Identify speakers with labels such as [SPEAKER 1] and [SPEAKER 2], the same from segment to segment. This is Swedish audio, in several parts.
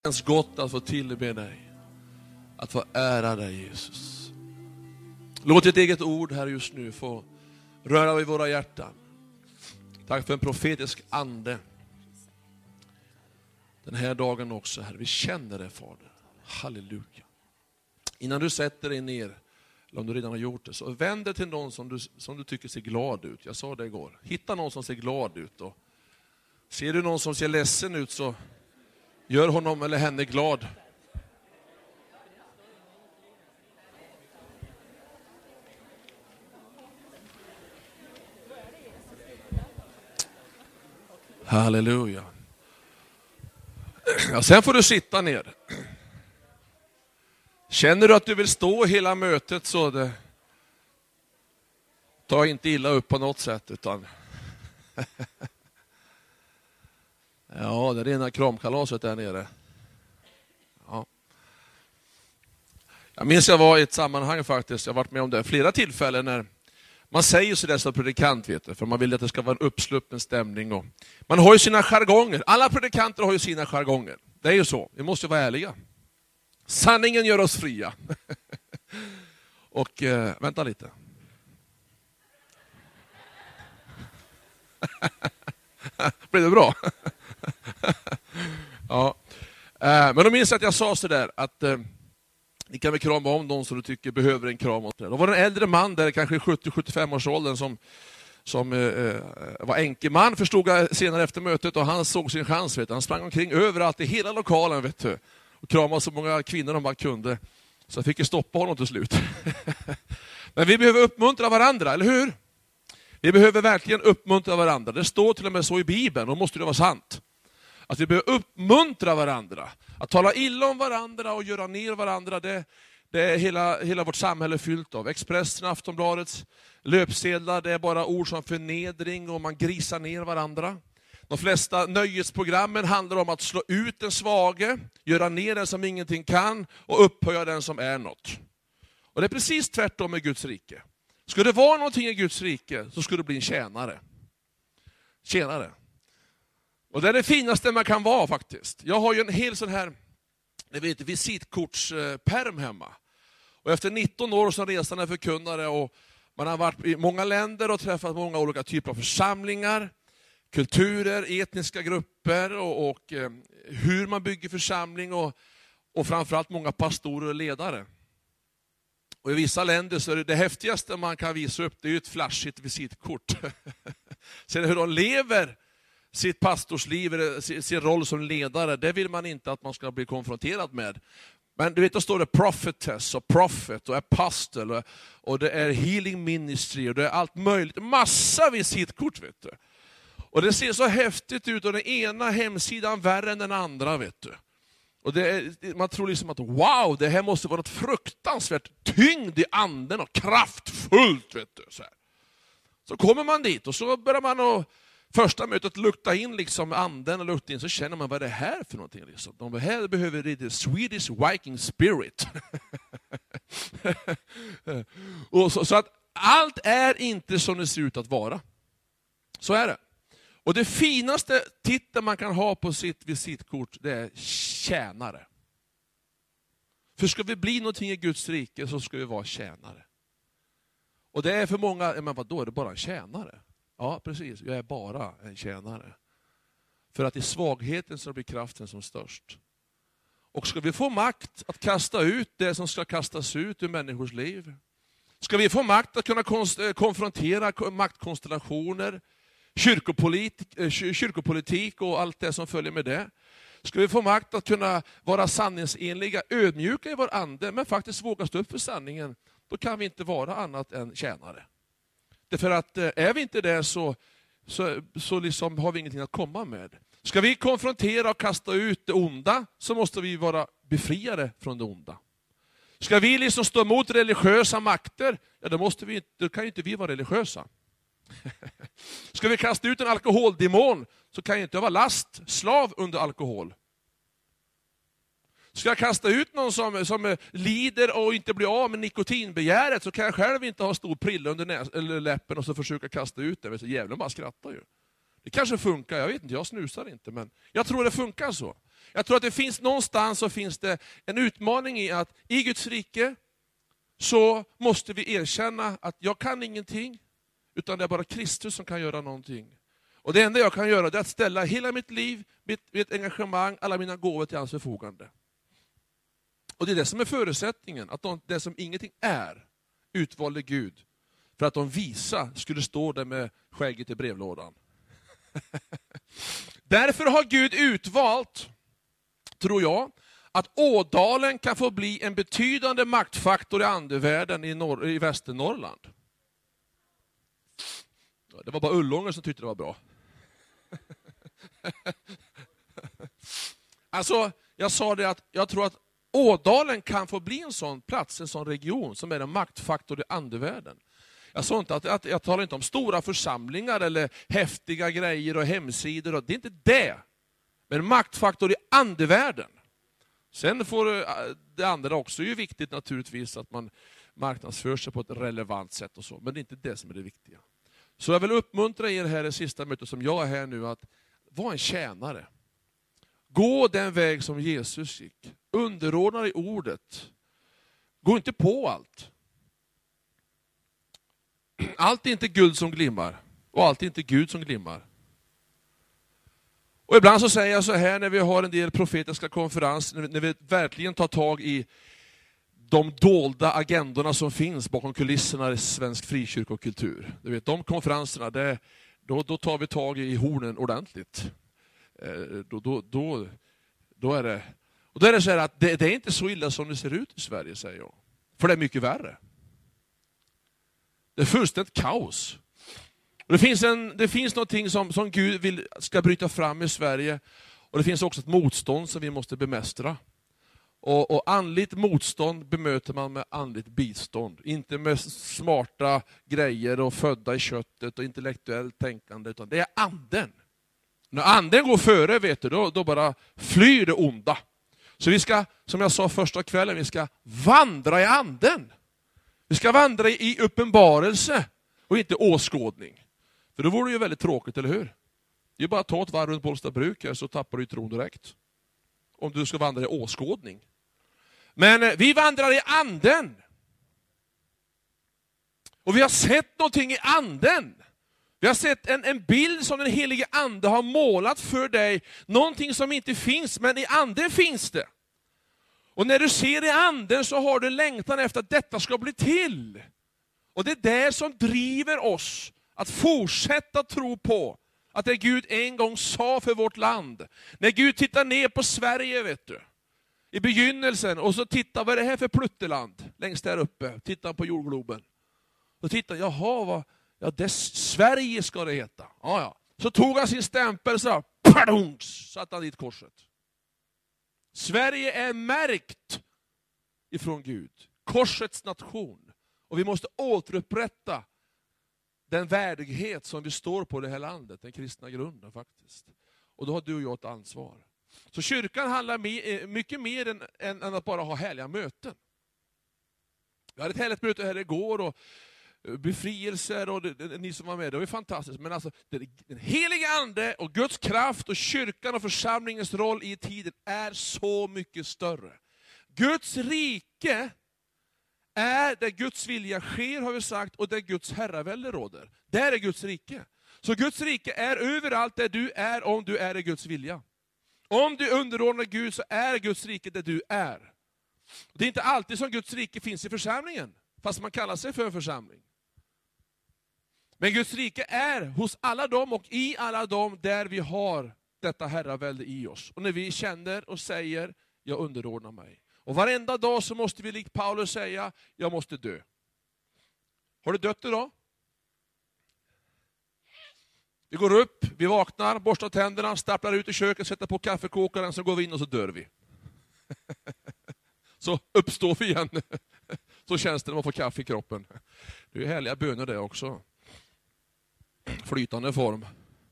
[SPEAKER 1] känns gott att få tillbe dig. Att få ära dig, Jesus. Låt ditt eget ord här just nu få röra vid våra hjärtan. Tack för en profetisk ande. Den här dagen också, Herre. Vi känner det, Fader. Halleluja. Innan du sätter dig ner, eller om du redan har gjort det, så vänd dig till någon som du tycker ser glad ut. Jag sa det igår. Hitta någon som ser glad ut. Och ser du någon som ser ledsen ut, så gör honom eller henne glad. Halleluja. Ja, sen får du sitta ner. Känner du att du vill stå hela mötet, så ta inte illa upp på något sätt, utan ja, det är rena kramkalaset där nere. Ja. Jag minns jag var i ett sammanhang faktiskt, jag har varit med om det flera tillfällen, när man säger så där som predikant, vet du, för man vill att det ska vara en uppsluppen stämning. Och man har ju sina jargonger. Alla predikanter har ju sina jargonger. Det är ju så. Vi måste vara ärliga. Sanningen gör oss fria. Och vänta lite. Blir det bra? Ja. Men då minns jag att jag sa så där att ni kan väl krama om någon som du tycker behöver en kram. Då var det en äldre man där, kanske 70-75 års åldern, som var enkeman, förstod jag senare efter mötet, och han såg sin chans, vet du. Han sprang omkring överallt i hela lokalen, vet du, och kramade så många kvinnor de bara kunde. Så jag fick ju stoppa honom till slut. Men vi behöver uppmuntra varandra, eller hur? Vi behöver verkligen uppmuntra varandra. Det står till och med så i Bibeln, och måste det vara sant. Att vi behöver uppmuntra varandra. Att tala illa om varandra och göra ner varandra, det är hela vårt samhälle fyllt av. Expressen, Aftonbladets löpsedlar, det är bara ord som förnedring, och man grisar ner varandra. De flesta nöjesprogrammen handlar om att slå ut den svage, göra ner den som ingenting kan och upphöja den som är något. Och det är precis tvärtom i Guds rike. Ska det vara någonting i Guds rike, så ska det bli en tjänare. Tjänare. Och det är det finaste man kan vara faktiskt. Jag har ju en hel sån här visitkortspärm hemma. Och efter 19 år som resande förkunnare, och man har varit i många länder och träffat många olika typer av församlingar, kulturer, etniska grupper och hur man bygger församling, och framförallt många pastorer och ledare. Och i vissa länder så är det häftigaste man kan visa upp, det är ju ett flashigt visitkort. Sen hur de lever sitt pastorsliv, sin roll som ledare, det vill man inte att man ska bli konfronterad med. Men du vet, då står det prophetess och prophet och apostel och det är healing ministry och det är allt möjligt. Massa visitkort, vet du. Och det ser så häftigt ut, och den ena hemsidan värre än den andra, vet du. Och man tror liksom att wow, det här måste vara ett fruktansvärt tyngd i anden och kraftfullt, vet du. Så kommer man dit och så börjar man första mötet lukta in liksom anden och lukta in, så känner man vad det här för någonting. Liksom. De här behöver det Swedish Viking spirit. Och så att allt är inte som det ser ut att vara. Så är det. Och det finaste titeln man kan ha på sitt visitkort, det är tjänare. För ska vi bli någonting i Guds rike, så ska vi vara tjänare. Och det är för många, men vadå, är det bara en tjänare? Ja, precis. Jag är bara en tjänare. För att i svagheten så blir kraften som störst. Och ska vi få makt att kasta ut det som ska kastas ut ur människors liv. Ska vi få makt att kunna konfrontera maktkonstellationer, kyrkopolitik och allt det som följer med det. Ska vi få makt att kunna vara sanningsenliga, ödmjuka i vår ande, men faktiskt våga stå upp för sanningen, då kan vi inte vara annat än tjänare. Därför att är vi inte det, så liksom har vi ingenting att komma med. Ska vi konfrontera och kasta ut det onda, så måste vi vara befriade från det onda. Ska vi liksom stå emot religiösa makter, ja, då kan ju inte vi vara religiösa. Ska vi kasta ut en alkoholdemon, så kan ju inte jag vara lastslav under alkohol. Ska jag kasta ut någon som lider och inte blir av med nikotinbegäret, så kan jag själv inte ha stor prilla under eller läppen och så försöka kasta ut det. Så jävlar bara skrattar ju. Det kanske funkar, jag vet inte, jag snusar inte, men jag tror det funkar så. Jag tror att det finns någonstans så finns det en utmaning i att i Guds rike så måste vi erkänna att jag kan ingenting, utan det är bara Kristus som kan göra någonting. Och det enda jag kan göra är att ställa hela mitt liv, mitt engagemang, alla mina gåvor till hans förfogande. Och det är det som är förutsättningen, att det som ingenting är, utvalde Gud för att de visa skulle stå där med skägget i brevlådan. Därför har Gud utvalt, tror jag, att Ådalen kan få bli en betydande maktfaktor i andevärlden i Västernorrland. Det var bara Ullånger som tyckte det var bra. Alltså, jag sa det att jag tror att Ådalen kan få bli en sån plats, en sån region som är en maktfaktor i andevärlden. Jag sa inte att jag talar inte om stora församlingar eller häftiga grejer och hemsidor. Det är inte det. Men maktfaktor i andevärlden. Sen får det andra också är ju viktigt naturligtvis att man marknadsför sig på ett relevant sätt och så. Men det är inte det som är det viktiga. Så jag vill uppmuntra er här i sista mötet som jag är här nu att vara en tjänare. Gå den väg som Jesus gick. Underordna dig ordet. Gå inte på allt. Allt är inte guld som glimmar. Och allt är inte Gud som glimmar. Och ibland så säger jag så här när vi har en del profetiska konferenser, när vi verkligen tar tag i de dolda agendorna som finns bakom kulisserna i svensk frikyrkokultur. Du vet, de konferenserna, då tar vi tag i hornen ordentligt. Då är det... Och då är det så här att det är inte så illa som det ser ut i Sverige, säger jag. För det är mycket värre. Det är fullständigt kaos. Och det finns någonting som Gud ska bryta fram i Sverige. Och det finns också ett motstånd som vi måste bemästra. Och andligt motstånd bemöter man med andligt bistånd. Inte med smarta grejer och födda i köttet och intellektuellt tänkande. Utan det är anden. När anden går före, vet du, då bara flyr det onda. Så vi ska, som jag sa första kvällen, vi ska vandra i anden. Vi ska vandra i uppenbarelse och inte åskådning. För då vore det ju väldigt tråkigt, eller hur? Det är bara att ta ett varv runt Bollstabruk här så tappar du tron direkt. Om du ska vandra i åskådning. Men vi vandrar i anden. Och vi har sett någonting i anden. Vi har sett en bild som den helige ande har målat för dig. Någonting som inte finns, men i anden finns det. Och när du ser i anden så har du längtan efter att detta ska bli till. Och det är det som driver oss att fortsätta tro på att det Gud en gång sa för vårt land. När Gud tittar ner på Sverige, vet du, i begynnelsen, och så tittar, vad är det här för plutteland längst där uppe? Tittar på jordgloben. Och tittar, jaha, det Sverige ska det heta. Ja. Så tog han sin stämpel så satte han dit korset. Sverige är märkt ifrån Gud. Korsets nation. Och vi måste återupprätta den värdighet som vi står på det här landet. Den kristna grunden faktiskt. Och då har du och jag ett ansvar. Så kyrkan handlar mycket mer än att bara ha härliga möten. Vi hade ett härligt möte här igår och befrielser och ni som var med, det var fantastiskt. Men alltså, den heliga ande och Guds kraft och kyrkan och församlingens roll i tiden är så mycket större. Guds rike är där Guds vilja sker, har vi sagt, och där Guds herravälde råder. Där är Guds rike. Så Guds rike är överallt där du är om du är i Guds vilja. Om du underordnar Gud så är Guds rike där du är. Det är inte alltid som Guds rike finns i församlingen, fast man kallar sig för en församling. Men Guds rike är hos alla dem och i alla dem där vi har detta herravälde i oss. Och när vi känner och säger, jag underordnar mig. Och varenda dag så måste vi likt Paulus säga, jag måste dö. Har du dött idag? Vi går upp, vi vaknar, borstar tänderna, stapplar ut i köket, sätter på kaffekokaren, så går vi in och så dör vi. Så uppstår vi igen. Så känns det när man får kaffe i kroppen. Det är härliga böner det också. Flytande form.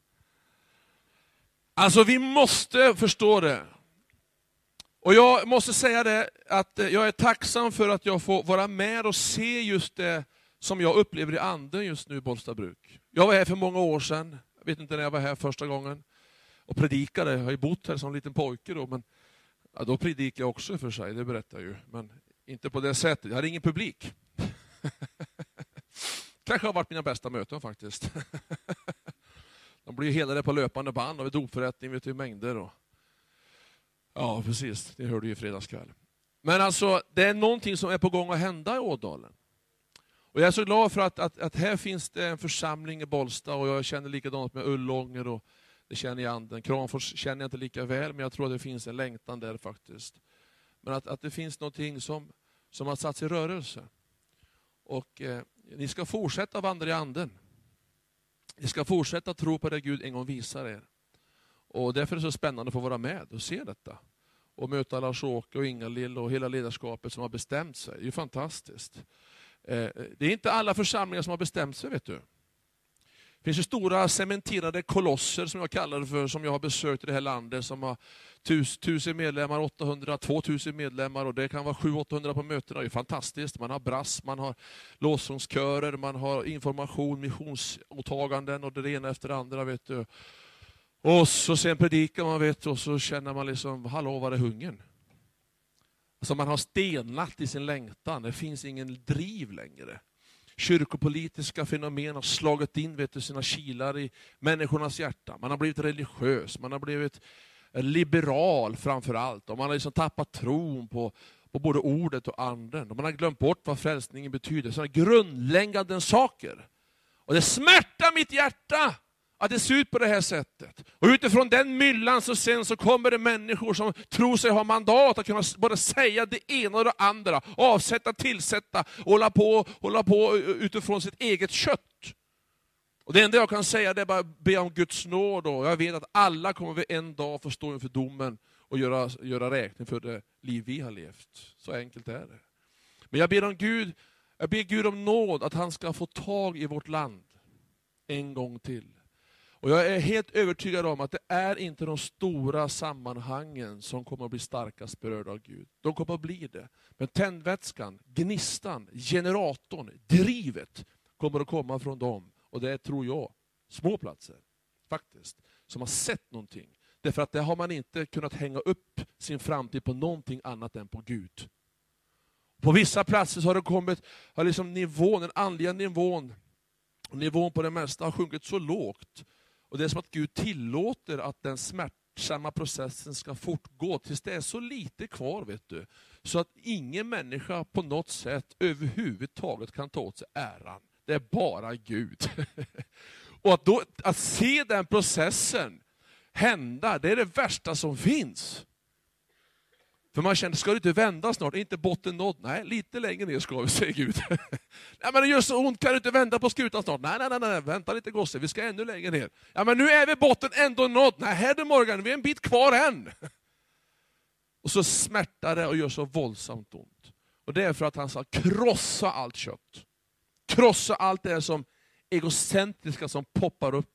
[SPEAKER 1] Alltså vi måste förstå det. Och jag måste säga det att jag är tacksam för att jag får vara med och se just det som jag upplever i anden just nu i Bollstabruk. Jag var här för många år sedan. Jag vet inte när jag var här första gången. och predikade. Jag har ju bott här som liten pojke då, men ja, då predikade jag också för sig, det berättar jag ju. Men inte på det sättet, jag hade ingen publik. Kanske har varit mina bästa möten faktiskt. De blir ju helade på löpande band och vid dopförrättning vet du, mängder. Och... Ja, precis. Det hörde ju i fredagskväll. Men alltså, det är någonting som är på gång att hända i Ådalen. Och jag är så glad för att här finns det en församling i Bollsta och jag känner likadant med Ullånger och det känner jag anden. Kramfors känner jag inte lika väl, men jag tror att det finns en längtan där faktiskt. Men att det finns någonting som har satts i rörelse. Och ni ska fortsätta vandra i anden. Ni ska fortsätta tro på det Gud en gång visar er. Och därför är det så spännande att få vara med och se detta. Och möta Lars-Åke och Inga-Lill och hela ledarskapet som har bestämt sig. Det är ju fantastiskt. Det är inte alla församlingar som har bestämt sig, vet du. Det finns ju stora cementerade kolosser som jag kallar det för, som jag har besökt i det här landet, som har 1000 medlemmar, 800, 2000 medlemmar och det kan vara 700-800 på mötena. Det är fantastiskt. Man har brass, man har lovsångskörer, man har information, missionsåtaganden och det ena efter det andra, vet du. Och så sen predikar man, vet du, och så känner man liksom, hallå, var är hungern? Alltså man har stenat i sin längtan, det finns ingen driv längre. Kyrkopolitiska fenomen har slagit in, vet du, sina kilar i människornas hjärta. Man har blivit religiös, man har blivit liberal framför allt. Och man har liksom tappat tron på både ordet och anden. Och man har glömt bort vad frälsningen betyder. Sådana grundläggande saker. Och det smärtar mitt hjärta att det ser ut på det här sättet. Och utifrån den myllan så kommer det människor som tror sig ha mandat att kunna bara säga det ena och det andra. Avsätta, tillsätta och hålla på utifrån sitt eget kött. Och det enda jag kan säga det är bara be om Guds nåd. Och jag vet att alla kommer vi en dag få stå inför domen och göra räkning för det liv vi har levt. Så enkelt är det. Men jag ber Gud om nåd att han ska få tag i vårt land en gång till. Och jag är helt övertygad om att det är inte de stora sammanhangen som kommer att bli starkast berörda av Gud. De kommer att bli det. Men tändvätskan, gnistan, generatorn, drivet kommer att komma från dem. Och det är, tror jag, små platser faktiskt, som har sett någonting. Därför att där har man inte kunnat hänga upp sin framtid på någonting annat än på Gud. På vissa platser så har liksom den andliga nivån på det mesta har sjunkit så lågt. Och det är som att Gud tillåter att den smärtsamma processen ska fortgå tills det är så lite kvar, vet du. Så att ingen människa på något sätt överhuvudtaget kan ta åt sig äran. Det är bara Gud. Och att se den processen hända, det är det värsta som finns. För man känner, ska det inte vända snart? Är inte botten nådd? Nej, lite längre ner ska vi, säger Gud. Nej, men det gör så ont, kan du inte vända på skutan snart? Nej, vänta lite gosse, vi ska ännu längre ner. Ja, men nu är vi botten ändå nådd. Nej, här är Morgan, vi är en bit kvar än. Och så smärtar det och gör så våldsamt ont. Och det är för att han ska krossa allt kött. Krossa allt det som egocentriska som poppar upp.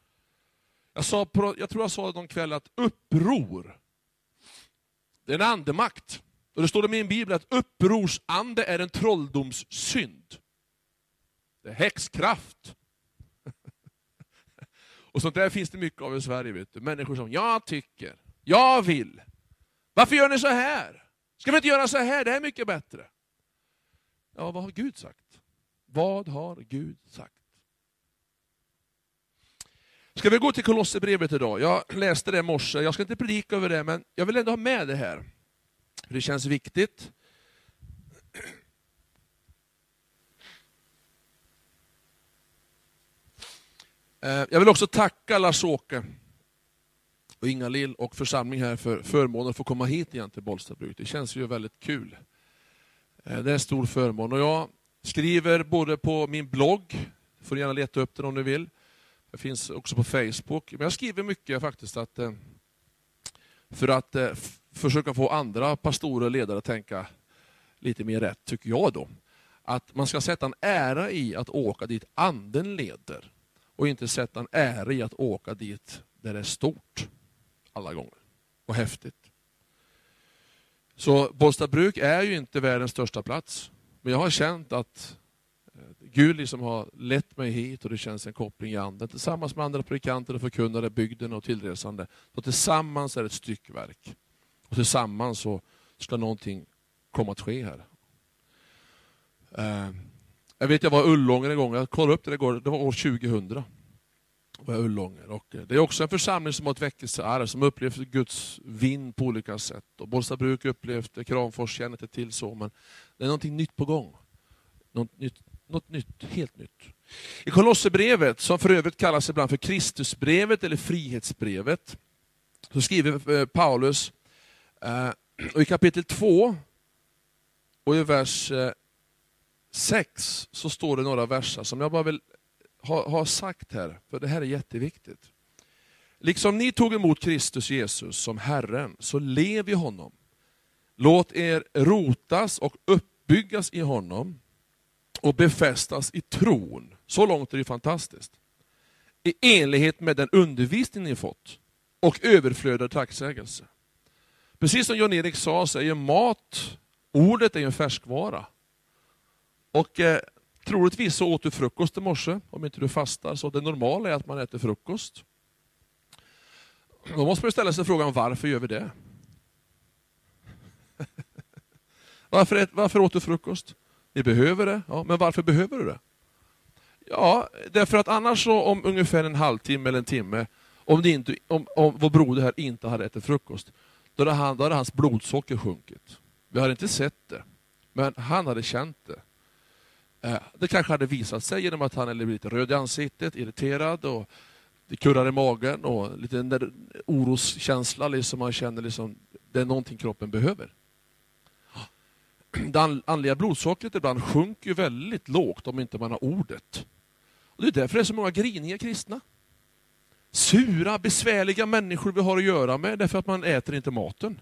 [SPEAKER 1] Jag tror jag sa någon kväll att uppror, det är en andemakt. Och det står det i min bibel att upprorsande är en trolldomssynd. Det är häxkraft. Och sånt där finns det mycket av i Sverige, vet du. Människor som, jag tycker, jag vill. Varför gör ni så här? Ska vi inte göra så här? Det är mycket bättre. Ja, vad har Gud sagt? Vad har Gud sagt? Ska vi gå till Kolosserbrevet idag? Jag läste det i morse. Jag ska inte predika över det, men jag vill ändå ha med det här. Det känns viktigt. Jag vill också tacka Lars-Åke och Inga-Lill och församling här för förmånen att få komma hit igen till Bollstabruk. Det känns ju väldigt kul. Det är en stor förmån. Och jag skriver både på min blogg, får gärna leta upp den om ni vill. Det finns också på Facebook. Men jag skriver mycket faktiskt för att försöka få andra pastorer och ledare att tänka lite mer rätt, tycker jag då. Att man ska sätta en ära i att åka dit anden leder. Och inte sätta en ära i att åka dit där det är stort alla gånger. Och häftigt. Så Bollstabruk är ju inte världens största plats. Men jag har känt att Gud liksom har lett mig hit och det känns en koppling i anden. Tillsammans med andra predikanter och förkunnare, bygden och tillresande. Så tillsammans är det ett styckverk. Och tillsammans så ska någonting komma att ske här. Jag vet, jag var i Ullånger en gång. Jag kollade upp det igår. Det var år 2000. Var jag Ullånger. Och det är också en församling som har ett väckelsearv, som upplevt Guds vind på olika sätt. Och Bollstabruk upplevt det, Kramfors känner inte till så. Men det är någonting nytt på gång. Något nytt, helt nytt. I Kolosserbrevet, som för övrigt kallas ibland för Kristusbrevet eller Frihetsbrevet, så skriver Paulus, och i kapitel 2 och i vers 6 så står det några verser som jag bara vill ha sagt här, för det här är jätteviktigt. Liksom ni tog emot Kristus Jesus som Herren, så lev i honom. Låt er rotas och uppbyggas i honom och befästas i tron. Så långt är det fantastiskt. I enlighet med den undervisning ni fått och överflödad tacksägelse. Precis som Jan-Erik sa, så är ju mat, ordet är ju en färskvara. Och troligtvis så åt du frukost i morse, om inte du fastar. Så det normala är att man äter frukost. Då måste man ställa sig frågan, varför gör vi det? Varför åt du frukost? Ni behöver det, ja, men varför behöver du det? Ja, därför att annars så om ungefär en halvtimme eller en timme, om vår broder här inte hade ätit frukost, då hade hans blodsocker sjunkit. Vi hade inte sett det, men han hade känt det. Det kanske hade visat sig genom att han hade blivit röd i ansiktet, irriterad och det kurrar i magen och lite oroskänsla, liksom man känner liksom, det är någonting kroppen behöver. Det andliga blodsockret ibland sjunker ju väldigt lågt om inte man har ordet. Och det är därför det är så många griniga kristna. Sura, besvärliga människor vi har att göra med, därför att man äter inte maten.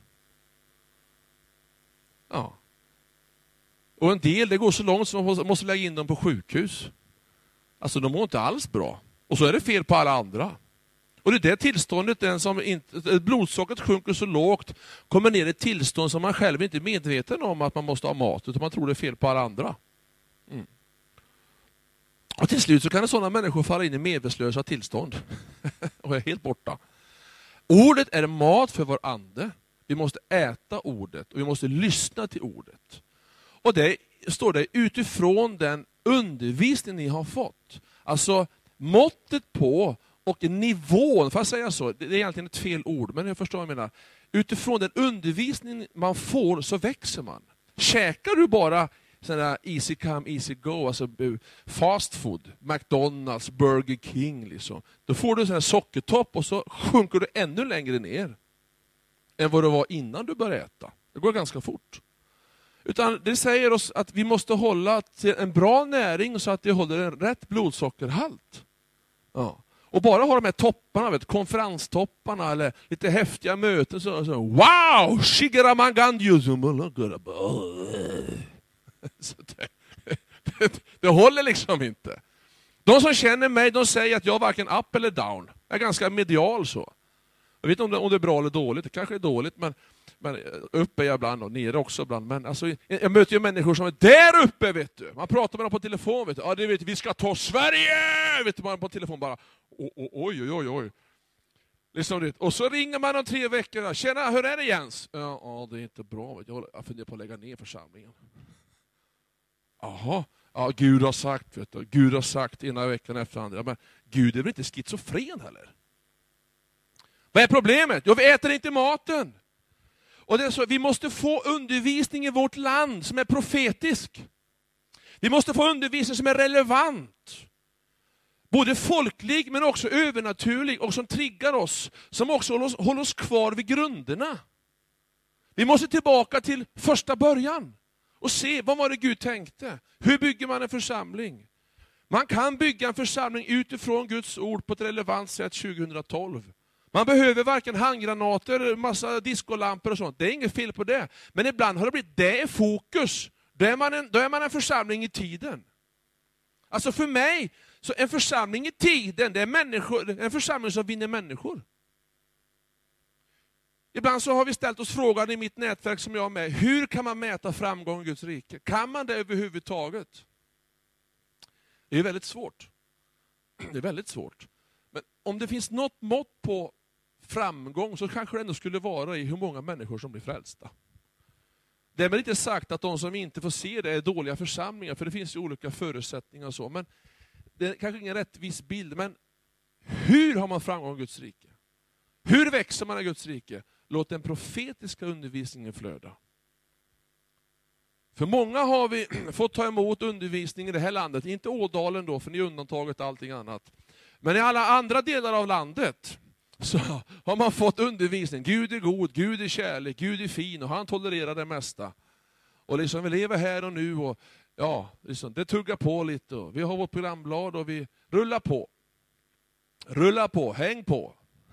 [SPEAKER 1] Ja. Och en del, det går så långt som man måste lägga in dem på sjukhus. Alltså de mår inte alls bra. Och så är det fel på alla andra. Och det är det tillståndet, den som inte, blodsockret sjunker så lågt, kommer ner i ett tillstånd som man själv inte är medveten om att man måste ha mat, utan man tror det är fel på alla andra. Mm. Och till slut så kan sådana människor falla in i medvetslösa tillstånd och är helt borta. Ordet är mat för vår ande. Vi måste äta ordet och vi måste lyssna till ordet. Och det står det utifrån den undervisning ni har fått. Alltså måttet på och nivån, får jag säga så, det är egentligen ett fel ord, men jag förstår vad jag menar. Utifrån den undervisning man får så växer man. Käkar du bara sådana easy come, easy go, alltså fast food, McDonalds, Burger King, liksom, då får du sån här sockertopp och så sjunker du ännu längre ner än vad det var innan du började äta. Det går ganska fort. Utan det säger oss att vi måste hålla till en bra näring så att det håller en rätt blodsockerhalt. Ja. Och bara ha de här topparna, konferenstopparna eller lite häftiga möten. Så, wow! Det håller liksom inte. De som känner mig, de säger att jag är varken up eller down. Jag är ganska medial så. Jag vet inte om det är bra eller dåligt. Det kanske är dåligt, men uppe är jag ibland och nere också ibland. Men alltså, jag möter ju människor som är där uppe, vet du. Man pratar med dem på telefon, vet du. Ja, det vet du, vi ska ta Sverige! Vet du, man på telefon bara, oj. Liksom det. Och så ringer man om 3 veckor. Tjena, hur är det Jens? Ja, det är inte bra. Jag funderar på att lägga ner församlingen. Jaha. Ja, Gud har sagt, vet du. Gud har sagt ena veckan efter andra. Men Gud är väl inte schizofren heller? Vad är problemet? Jo, vi äter inte maten. Och det är så, vi måste få undervisning i vårt land som är profetisk. Vi måste få undervisning som är relevant. Både folklig men också övernaturlig och som triggar oss. Som också håller oss kvar vid grunderna. Vi måste tillbaka till första början. Och se, vad var det Gud tänkte? Hur bygger man en församling? Man kan bygga en församling utifrån Guds ord på ett relevant sätt 2012. Man behöver varken handgranater, massa diskolampor och sånt. Det är inget fel på det. Men ibland har det blivit, det är fokus. Då är man en församling i tiden. Alltså för mig, så en församling i tiden, det är en församling som vinner människor. Ibland så har vi ställt oss frågan i mitt nätverk som jag är med. Hur kan man mäta framgång i Guds rike? Kan man det överhuvudtaget? Det är väldigt svårt. Det är väldigt svårt. Men om det finns något mått på framgång så kanske det ändå skulle vara i hur många människor som blir frälsta. Det är väl inte sagt att de som inte får se det är dåliga församlingar, för det finns ju olika förutsättningar och så. Men det är kanske ingen rättvis bild. Men hur har man framgång i Guds rike? Hur växer man i Guds rike? Låt den profetiska undervisningen flöda. För många har vi fått ta emot undervisning i det här landet. Inte Ådalen då, för ni är undantaget allting annat. Men i alla andra delar av landet så har man fått undervisning. Gud är god, Gud är kärlek, Gud är fin och han tolererar det mesta. Och liksom vi lever här och nu och ja, liksom, det tuggar på lite. Och vi har vårt programblad och vi rullar på. Rulla på, häng på.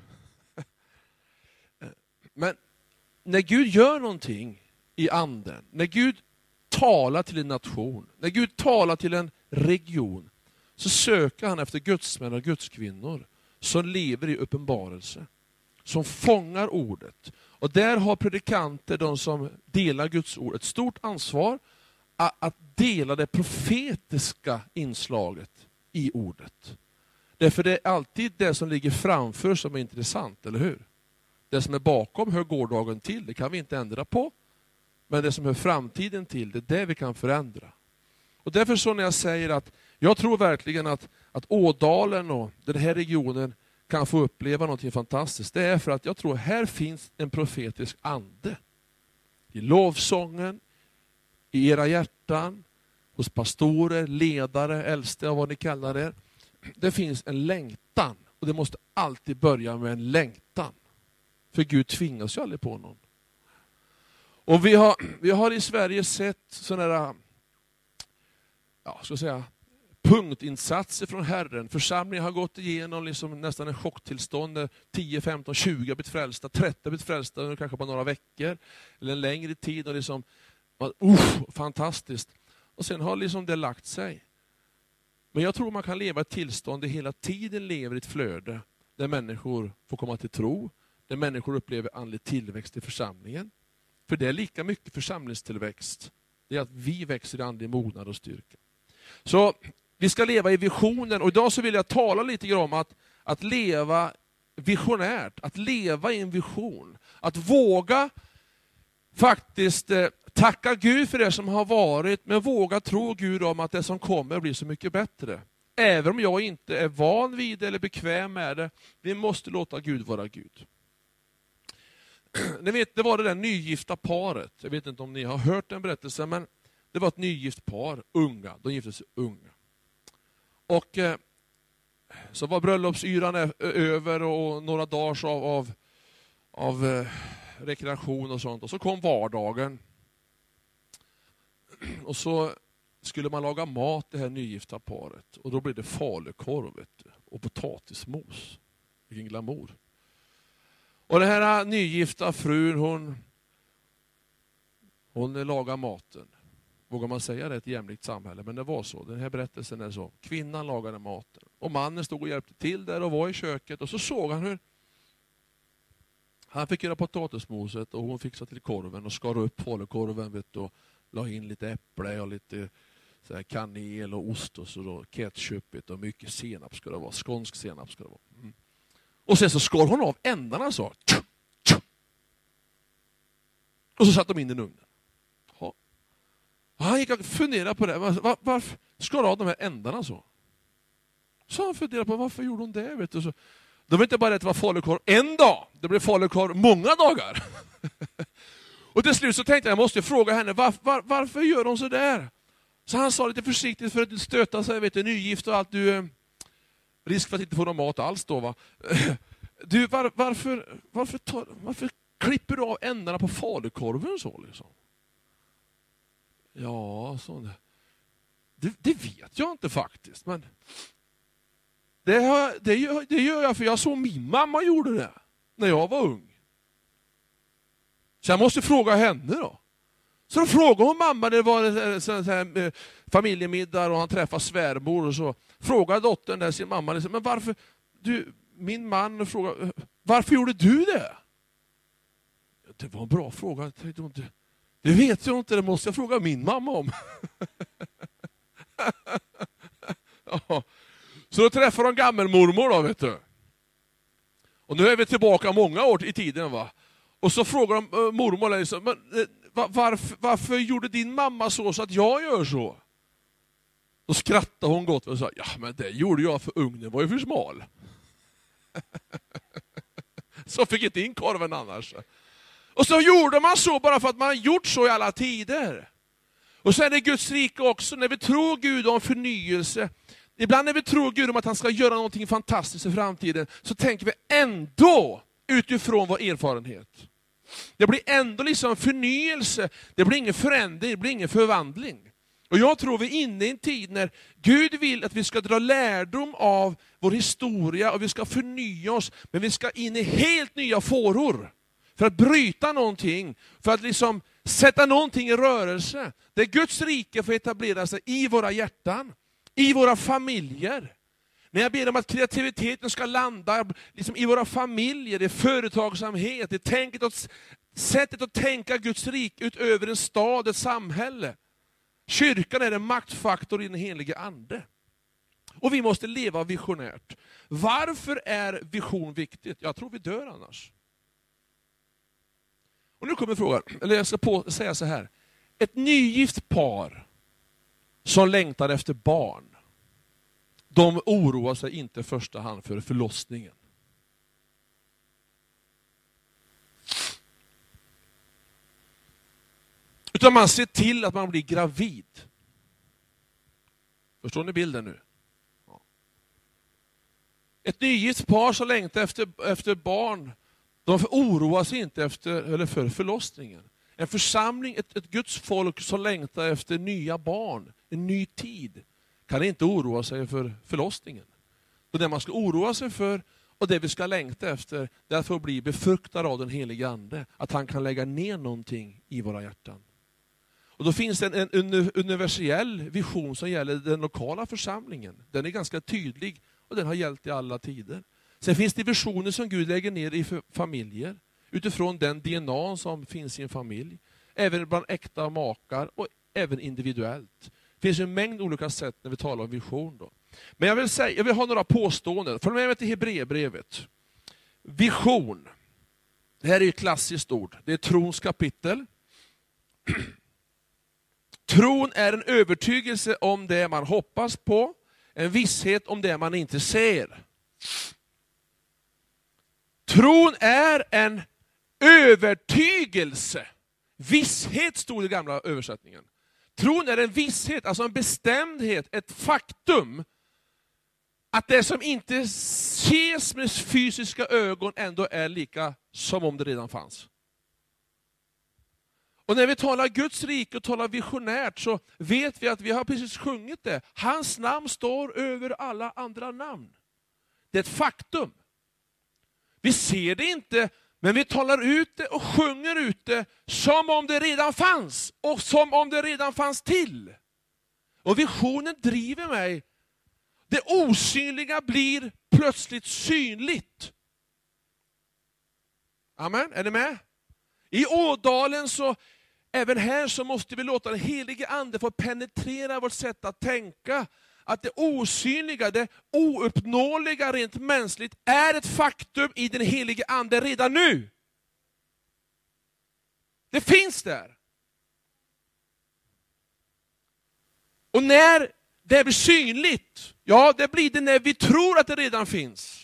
[SPEAKER 1] Men när Gud gör någonting i anden, när Gud talar till en nation, när Gud talar till en region, så söker han efter gudsmän och gudskvinnor som lever i uppenbarelse, som fångar ordet. Och där har predikanter, de som delar Guds ord, ett stort ansvar att dela det profetiska inslaget i ordet. Därför det är alltid det som ligger framför som är intressant, eller hur? Det som är bakom hör gårdagen till, det kan vi inte ändra på. Men det som hör framtiden till, det är det vi kan förändra. Och därför så när jag säger att jag tror verkligen att Ådalen och den här regionen kan få uppleva något fantastiskt. Det är för att jag tror här finns en profetisk ande. I lovsången, i era hjärtan, hos pastorer, ledare, äldste och vad ni kallar det. Det finns en längtan. Och det måste alltid börja med en längtan. För Gud tvingas ju aldrig på någon. Och vi har i Sverige sett sådana där, punktinsatser från Herren. Församlingen har gått igenom liksom nästan en chocktillstånd där 10, 15, 20 har blivit frälsta, 30 har blivit frälsta kanske på några veckor eller en längre tid. Och liksom, fantastiskt. Och sen har liksom det lagt sig. Men jag tror man kan leva ett tillstånd där hela tiden lever ett flöde där människor får komma till tro, där människor upplever andlig tillväxt i församlingen. För det är lika mycket församlingstillväxt. Det är att vi växer i andlig mognad och styrka. Så vi ska leva i visionen. Och idag så vill jag tala lite grann om att leva visionärt. Att leva i en vision. Att våga faktiskt tacka Gud för det som har varit. Men våga tro Gud om att det som kommer blir så mycket bättre. Även om jag inte är van vid det eller bekväm med det. Vi måste låta Gud vara Gud. Ni vet, det var det där nygifta paret. Jag vet inte om ni har hört den berättelsen, men det var ett nygift par, unga. De gifte sig unga. Och så var bröllopsyran över och några dagar av rekreation och sånt. Och så kom vardagen. Och så skulle man laga mat, det här nygifta paret. Och då blev det falukorv och potatismos. Vilken glamour. Och den här nygifta frun, hon lagar maten. Vågar man säga det i ett jämlikt samhälle? Men det var så. Den här berättelsen är så. Kvinnan lagade maten. Och mannen stod och hjälpte till där och var i köket. Och så såg han hur han fick göra potatismoset och hon fixade till korven och skar upp falukorven och la in lite äpple och lite så här kanel och ost och så då ketchup och mycket senap ska det vara. Skånsk senap ska det vara. Mm. Och sen så skar hon av ändarna så. Och så satte de in den i ugnen. Ja. Han gick och funderade på det. Varför skar av de här ändarna så? Så han funderade på varför gjorde hon det? Vet du? Så, det var inte bara att det var falukorv en dag. Det blev falukorv många dagar. Och till slut så tänkte jag måste fråga henne varför gör hon så där? Så han sa lite försiktigt för att inte stöta sig. Vet du, nygift och allt. Risk för att inte få någon mat alls då, va? Du, varför klipper du av ändarna på falukorven så liksom? Ja, så det vet jag inte faktiskt, men det gör jag för jag såg min mamma gjorde det när jag var ung. Så jag måste fråga henne då. Så då frågade hon mamma, det var en familjemiddag och han träffade svärmor och så frågade dottern där sin mamma liksom, men varför min man frågade varför gjorde du det? Det var en bra fråga. Det vet jag inte, det måste jag fråga min mamma om. Ja, Så då träffar de gammelmormor då, vet du. Och nu är vi tillbaka många år i tiden, va. Och så frågar de mormor liksom, men, varför gjorde din mamma så att jag gör så? Då skrattade hon gott och sa, ja men det gjorde jag för ugnen var ju för smal. Så fick inte in korven annars. Och så gjorde man så bara för att man har gjort så i alla tider. Och så är det Guds rike också, när vi tror Gud om förnyelse. Ibland när vi tror Gud om att han ska göra någonting fantastiskt i framtiden, så tänker vi ändå utifrån vår erfarenhet. Det blir ändå liksom förnyelse, det blir ingen förändring, det blir ingen förvandling. Och jag tror vi är inne i en tid när Gud vill att vi ska dra lärdom av vår historia och vi ska förnya oss, men vi ska in i helt nya fåror. För att bryta någonting, för att liksom sätta någonting i rörelse. Det är Guds rike får etablera sig i våra hjärtan, i våra familjer. När jag ber om att kreativiteten ska landa liksom i våra familjer, i företagsamhet, i sättet att tänka Guds rike utöver en stad, ett samhälle. Kyrkan är en maktfaktor i den helige ande. Och vi måste leva visionärt. Varför är vision viktigt? Jag tror vi dör annars. Och nu kommer frågan, eller jag ska säga så här. Ett nygift par som längtar efter barn, de oroar sig inte i första hand för förlossningen. Utan man ser till att man blir gravid. Förstår ni bilden nu? Ja. Ett nygift par som längtar efter barn, de oroar sig inte för förlossningen. En församling, ett Guds folk som längtar efter nya barn, en ny tid, kan inte oroa sig för förlossningen. Och det man ska oroa sig för och det vi ska längta efter, det är att få bli befruktad av den helige ande. Att han kan lägga ner någonting i våra hjärtan. Och då finns det en universell vision som gäller den lokala församlingen. Den är ganska tydlig och den har gällt i alla tider. Sen finns det visioner som Gud lägger ner i familjer utifrån den DNA som finns i en familj. Även bland äkta makar och även individuellt. Det finns en mängd olika sätt när vi talar om vision. Då. Men jag vill ha några påståenden. Följ med mig till Hebreerbrevet. Vision. Det här är ju ett klassiskt ord. Det är trons kapitel. Tron är en övertygelse om det man hoppas på. En visshet om det man inte ser. Tron är en övertygelse. Visshet stod i gamla översättningen. Tron är en visshet, alltså en bestämdhet, ett faktum. Att det som inte ses med fysiska ögon ändå är lika som om det redan fanns. Och när vi talar Guds rike och talar visionärt så vet vi att vi har precis sjungit det. Hans namn står över alla andra namn. Det är ett faktum. Vi ser det inte, men vi talar ut det och sjunger ut det som om det redan fanns. Och som om det redan fanns till. Och visionen driver mig. Det osynliga blir plötsligt synligt. Amen, är ni med? I Ådalen så, även här så måste vi låta den helige ande få penetrera vårt sätt att tänka. Att det osynliga, det ouppnåeliga rent mänskligt är ett faktum i den helige ande redan nu. Det finns där. Och när det blir synligt, ja det blir det när vi tror att det redan finns.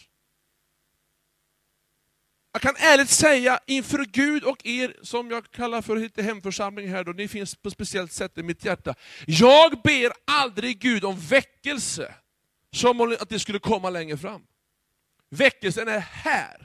[SPEAKER 1] Jag kan ärligt säga inför Gud och er som jag kallar för lite hemförsamling här då, ni finns på ett speciellt sätt i mitt hjärta. Jag ber aldrig Gud om väckelse som om att det skulle komma längre fram. Väckelsen är här.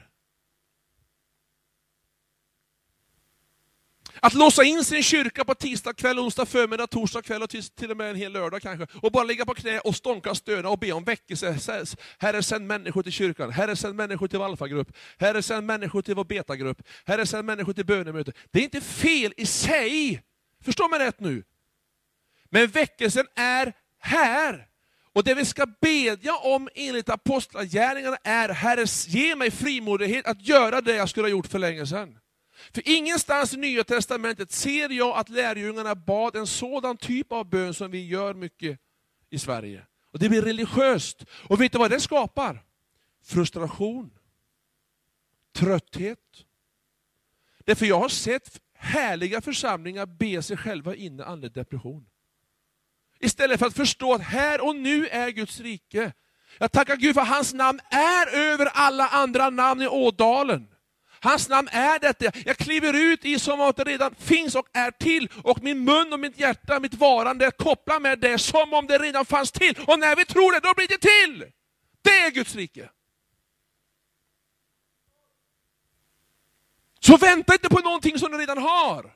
[SPEAKER 1] Att låsa in sin kyrka på tisdag kväll, onsdag förmiddag, torsdag kväll och till och med en hel lördag kanske. Och bara ligga på knä och stånka stöna och be om väckelse. Herre, sänd människor till kyrkan. Herre, sänd människor till Alfa-grupp. Herre, sänd människor till vår beta-grupp. Herre, sänd människor till bönemöte. Det är inte fel i sig. Förstår man rätt nu? Men väckelsen är här. Och det vi ska bedja om enligt apostlagärningarna är, Herre, ge mig frimodighet att göra det jag skulle ha gjort för länge sedan. För ingenstans i Nya testamentet ser jag att lärjungarna bad en sådan typ av bön som vi gör mycket i Sverige. Och det blir religiöst. Och vet du vad det skapar? Frustration. Trötthet. Därför jag har sett härliga församlingar be sig själva in i andlig depression. Istället för att förstå att här och nu är Guds rike. Jag tackar Gud för att hans namn är över alla andra namn i Ådalen. Hans namn är detta. Jag kliver ut i som att det redan finns och är till. Och min mun och mitt hjärta, mitt varande kopplar med det som om det redan fanns till. Och när vi tror det, då blir det till. Det är Guds rike. Så vänta inte på någonting som du redan har.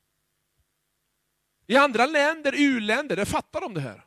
[SPEAKER 1] I andra länder, u-länder, där fattar de det här.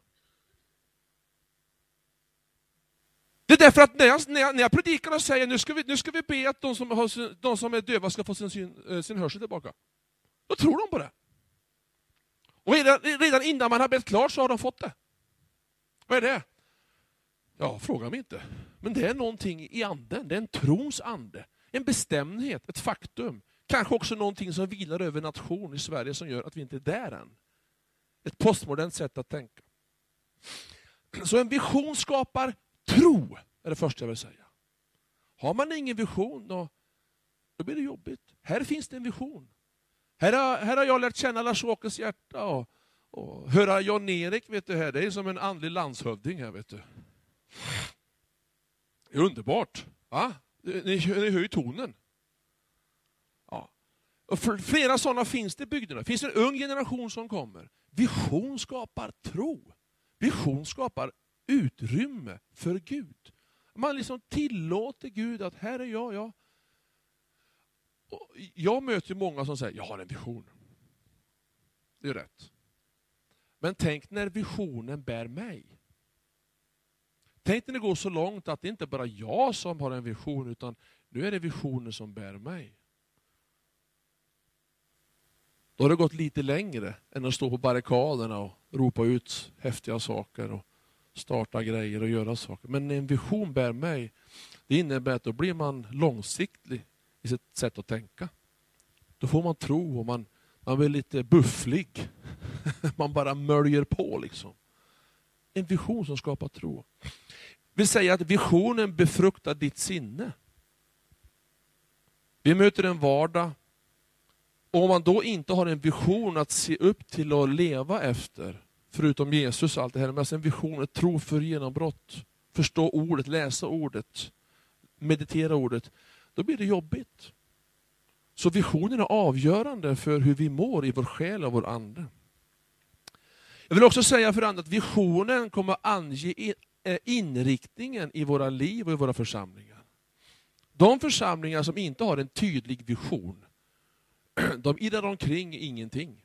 [SPEAKER 1] Det är därför att när jag predikar och säger nu ska vi be att de som är döva ska få sin hörsel tillbaka. Då tror de på det. Och redan innan man har bett klart så har de fått det. Vad är det? Ja, fråga mig inte. Men det är någonting i anden. Det är en trons ande. En bestämdhet, ett faktum. Kanske också någonting som vilar över nation i Sverige som gör att vi inte är där än. Ett postmodernt sätt att tänka. Så en vision skapar tro, är det första jag vill säga. Har man ingen vision, då blir det jobbigt. Här finns det en vision. Här har jag lärt känna Lars-Åkes hjärta och höra Jan-Erik, vet du, här. Det är som en andlig landshövding här, vet du. Det är underbart. Va? Ni hör ju tonen. Ja. Och flera sådana finns det i bygderna. Det finns en ung generation som kommer. Vision skapar tro. Vision skapar utrymme för Gud. Man liksom tillåter Gud att här är jag. Och jag möter många som säger, jag har en vision. Det är rätt. Men tänk när visionen bär mig. Tänk när det går så långt att det inte bara jag som har en vision, utan nu är det visionen som bär mig. Då har det gått lite längre än att stå på barrikaderna och ropa ut häftiga saker och starta grejer och göra saker. Men en vision bär mig. Det innebär att då blir man långsiktig i sitt sätt att tänka. Då får man tro och man blir lite bufflig. Man bara möljer på liksom. En vision som skapar tro. Vi säger att visionen befruktar ditt sinne. Vi möter en vardag. Och om man då inte har en vision att se upp till och leva efter, förutom Jesus och allt det här, men en vision, ett tro för genombrott, förstå ordet, läsa ordet, meditera ordet, då blir det jobbigt. Så visionen är avgörande för hur vi mår i vår själ och vår ande. Jag vill också säga för andra att visionen kommer att ange inriktningen i våra liv och i våra församlingar. De församlingar som inte har en tydlig vision, de irrar omkring ingenting.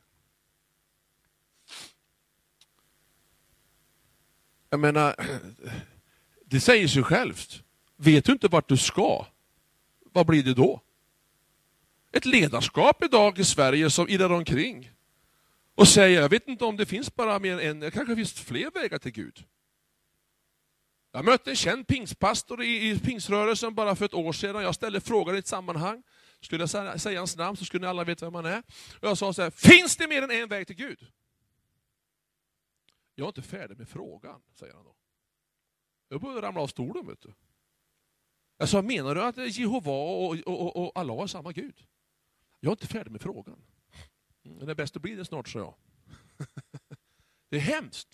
[SPEAKER 1] Jag menar, det säger sig självt. Vet du inte vart du ska, vad blir det då? Ett ledarskap idag i Sverige som irrar omkring och säger, jag vet inte om det finns bara mer än en, kanske finns fler vägar till Gud. Jag mötte en känd pingstpastor i pingströrelsen bara för ett år sedan. Jag ställde frågan i ett sammanhang. Skulle jag säga hans namn så skulle ni alla veta vem man är. Och jag sa så här, finns det mer än en väg till Gud? Jag är inte färdig med frågan, säger han då. Jag började ramla av stolen, vet du. Jag sa, menar du att Jehova och Allah är samma Gud? Jag är inte färdig med frågan. Det är bäst att bli det snart, sa jag. Det är hemskt.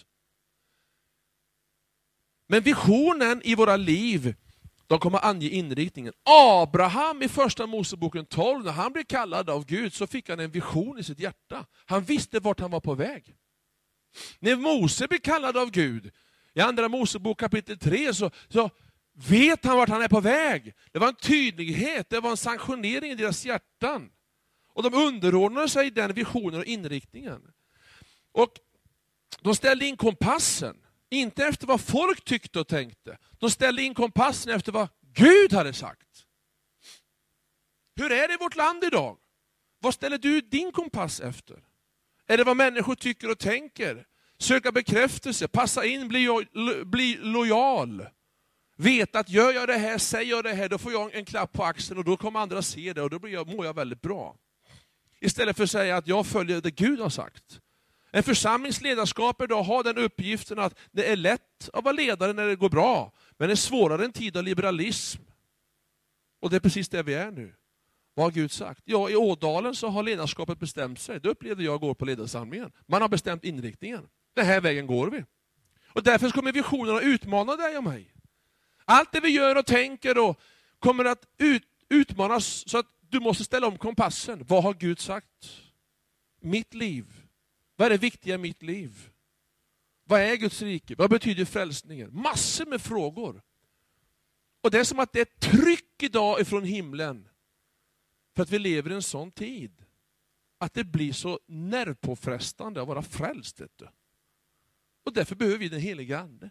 [SPEAKER 1] Men visionen i våra liv, de kommer ange inriktningen. Abraham i första Moseboken 12, när han blev kallad av Gud så fick han en vision i sitt hjärta. Han visste vart han var på väg. När Mose blev kallad av Gud, i andra Mosebok kapitel 3, så vet han vart han är på väg. Det var en tydlighet, det var en sanktionering i deras hjärtan. Och de underordnade sig den visionen och inriktningen. Och de ställde in kompassen. Inte efter vad folk tyckte och tänkte. De ställde in kompassen efter vad Gud hade sagt. Hur är det i vårt land idag? Vad ställer du din kompass efter? Är det vad människor tycker och tänker? Söka bekräftelse, passa in, bli lojal. Veta att gör jag det här, säger jag det här, då får jag en klapp på axeln och då kommer andra se det och då mår jag väldigt bra. Istället för att säga att jag följer det Gud har sagt. En församlingsledarskap idag har den uppgiften att det är lätt att vara ledare när det går bra, men det är svårare en tid av liberalism. Och det är precis det vi är nu. Vad har Gud sagt? Ja, i Ådalen så har ledarskapet bestämt sig. Det upplevde jag går på ledarsamlingen. Man har bestämt inriktningen. Den här vägen går vi. Och därför kommer visionerna utmana dig och mig. Allt det vi gör och tänker då kommer att utmanas så att du måste ställa om kompassen. Vad har Gud sagt? Mitt liv. Vad är det viktiga i mitt liv? Vad är Guds rike? Vad betyder frälsningen? Massor med frågor. Och det är som att det är ett tryck idag ifrån himlen. För att vi lever i en sån tid. Att det blir så nervpåfrestande att vara frälst. Och därför behöver vi den heliga ande.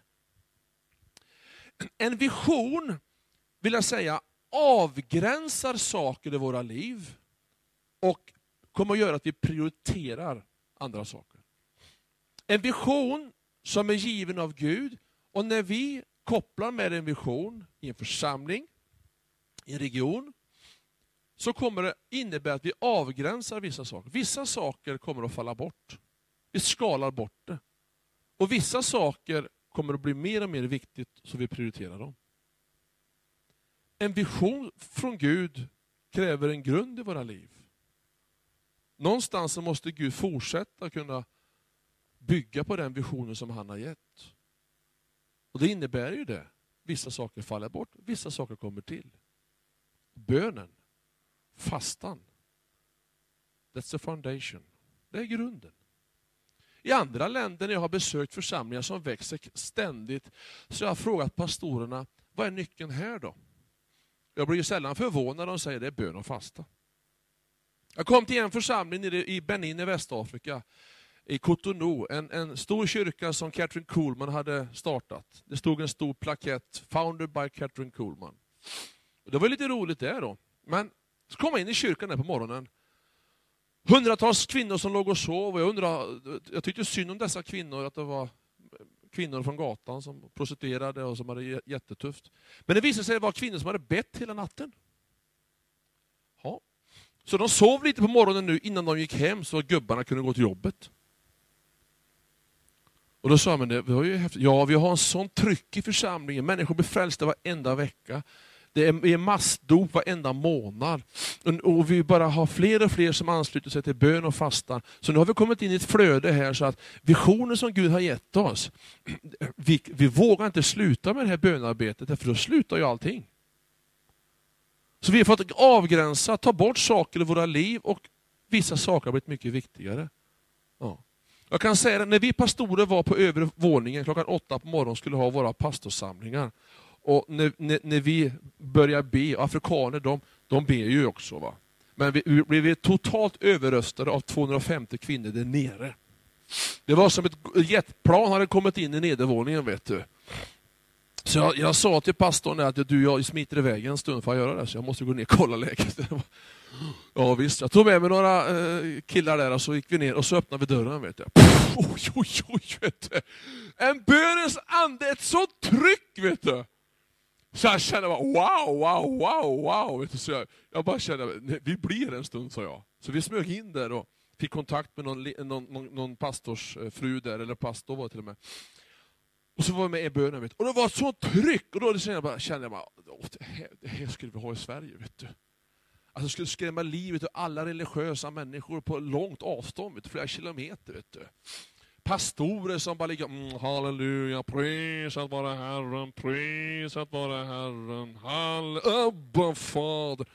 [SPEAKER 1] En vision, vill jag säga, avgränsar saker i våra liv. Och kommer att göra att vi prioriterar andra saker. En vision som är given av Gud. Och när vi kopplar med en vision i en församling, i en region, så kommer det innebära att vi avgränsar vissa saker. Vissa saker kommer att falla bort. Vi skalar bort det. Och vissa saker kommer att bli mer och mer viktigt så vi prioriterar dem. En vision från Gud kräver en grund i våra liv. Någonstans så måste Gud fortsätta kunna bygga på den visionen som han har gett. Och det innebär ju det. Vissa saker faller bort, vissa saker kommer till. Bönen, fastan. That's the foundation. Det är grunden. I andra länder när jag har besökt församlingar som växer ständigt så jag har frågat pastorerna, vad är nyckeln här då? Jag blir ju sällan förvånad när de säger det är bön och fasta. Jag kom till en församling i Benin i Västafrika, i Cotonou, en stor kyrka som Catherine Kuhlman hade startat. Det stod en stor plakett, founded by Catherine Kuhlman. Och det var lite roligt där då. Men så kom jag in i kyrkan där på morgonen. Hundratals kvinnor som låg och sov. Och jag tyckte synd om dessa kvinnor, att det var kvinnor från gatan som prostituerade och som hade jättetufft. Men det visade sig att det var kvinnor som hade bett hela natten. Ja. Så de sov lite på morgonen nu innan de gick hem så att gubbarna kunde gå till jobbet. Och då sa jag, men det var ju häftigt. Ja, vi har en sån tryck i församlingen. Människor blir frälsta varenda vecka. Det är massdop varenda månad. Och vi bara har fler och fler som ansluter sig till bön och fastan. Så nu har vi kommit in i ett flöde här så att visionen som Gud har gett oss, vi vågar inte sluta med det här bönarbetet, för då slutar ju allting. Så vi har fått avgränsa, ta bort saker i våra liv och vissa saker har blivit mycket viktigare. Ja. Jag kan säga att när vi pastorer var på övre våningen 8:00 på morgonen skulle ha våra pastorsamlingar. Och när vi börjar be, afrikaner de ber ju också va. Men vi blev totalt överröstade av 250 kvinnor där nere. Det var som ett jetplan hade kommit in i nedervåningen, vet du. Så jag sa till pastorn att jag smiter iväg en stund för att göra det, så jag måste gå ner och kolla läget. Ja visst, jag tog med mig några killar där och så gick vi ner och så öppnade vi dörren, vet du. Oj, vet du. En bönens ande, ett så tryck, vet du. Så jag kände bara, wow. Vet du, så jag bara kände, vi blir en stund, sa jag. Så vi smög in där och fick kontakt med någon pastorsfru där, eller pastor var det till och med. Och så var vi med i bönen, vet du. Och det var ett sånt tryck, och då kände jag bara, det här skulle vi ha i Sverige, vet du. Alltså skulle skrämma livet av alla religiösa människor på långt avstånd, vet du, flera kilometer, vet du. Pastorer som bara ligger, halleluja, prisat vara Herren, prisat vara Herren, Abba Fader.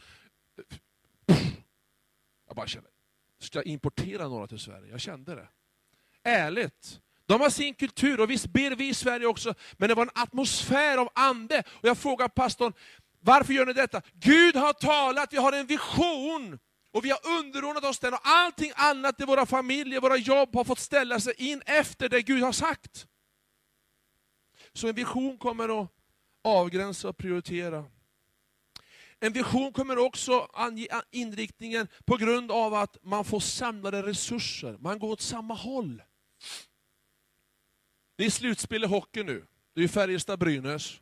[SPEAKER 1] Jag bara kände, ska jag importera några till Sverige? Jag kände det. Ärligt. De har sin kultur och visst ber vi i Sverige också, men det var en atmosfär av ande. Och jag frågar pastorn, varför gör ni detta? Gud har talat, vi har en vision. Och vi har underordnat oss den och allting annat i våra familjer, våra jobb har fått ställa sig in efter det Gud har sagt. Så en vision kommer att avgränsa och prioritera. En vision kommer också ange inriktningen på grund av att man får samlade resurser. Man går åt samma håll. Det är slutspel i hockey nu. Det är Färjestad-Brynäs.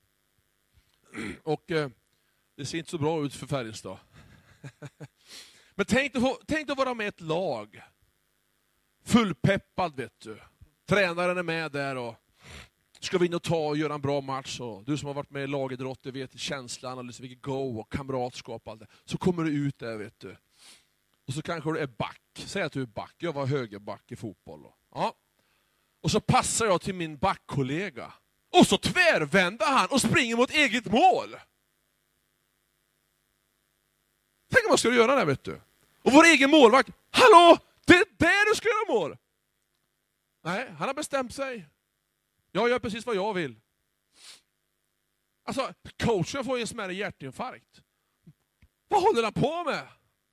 [SPEAKER 1] Och det ser inte så bra ut för Färjestad. Men tänk att vara med ett lag. fullpeppad, vet du. Tränaren är med där och ska vi in och ta och göra en bra match. Och du som har varit med i lagidrott, du vet känslan, alltså vilket go och kamratskap och allt det. Så kommer du ut där, vet du. Och så kanske du är back. Säg att du är back. Jag var högerback i fotboll. Ja. Och så passar jag till min backkollega. Och så tvärvänder han och springer mot eget mål. Tänk om man ska göra det, vet du. Och vår egen målvakt, hallå, det är där du ska göra mål. Nej, han har bestämt sig. Jag gör precis vad jag vill. Alltså, coachen får ju en smärre hjärtinfarkt. Vad håller han på med?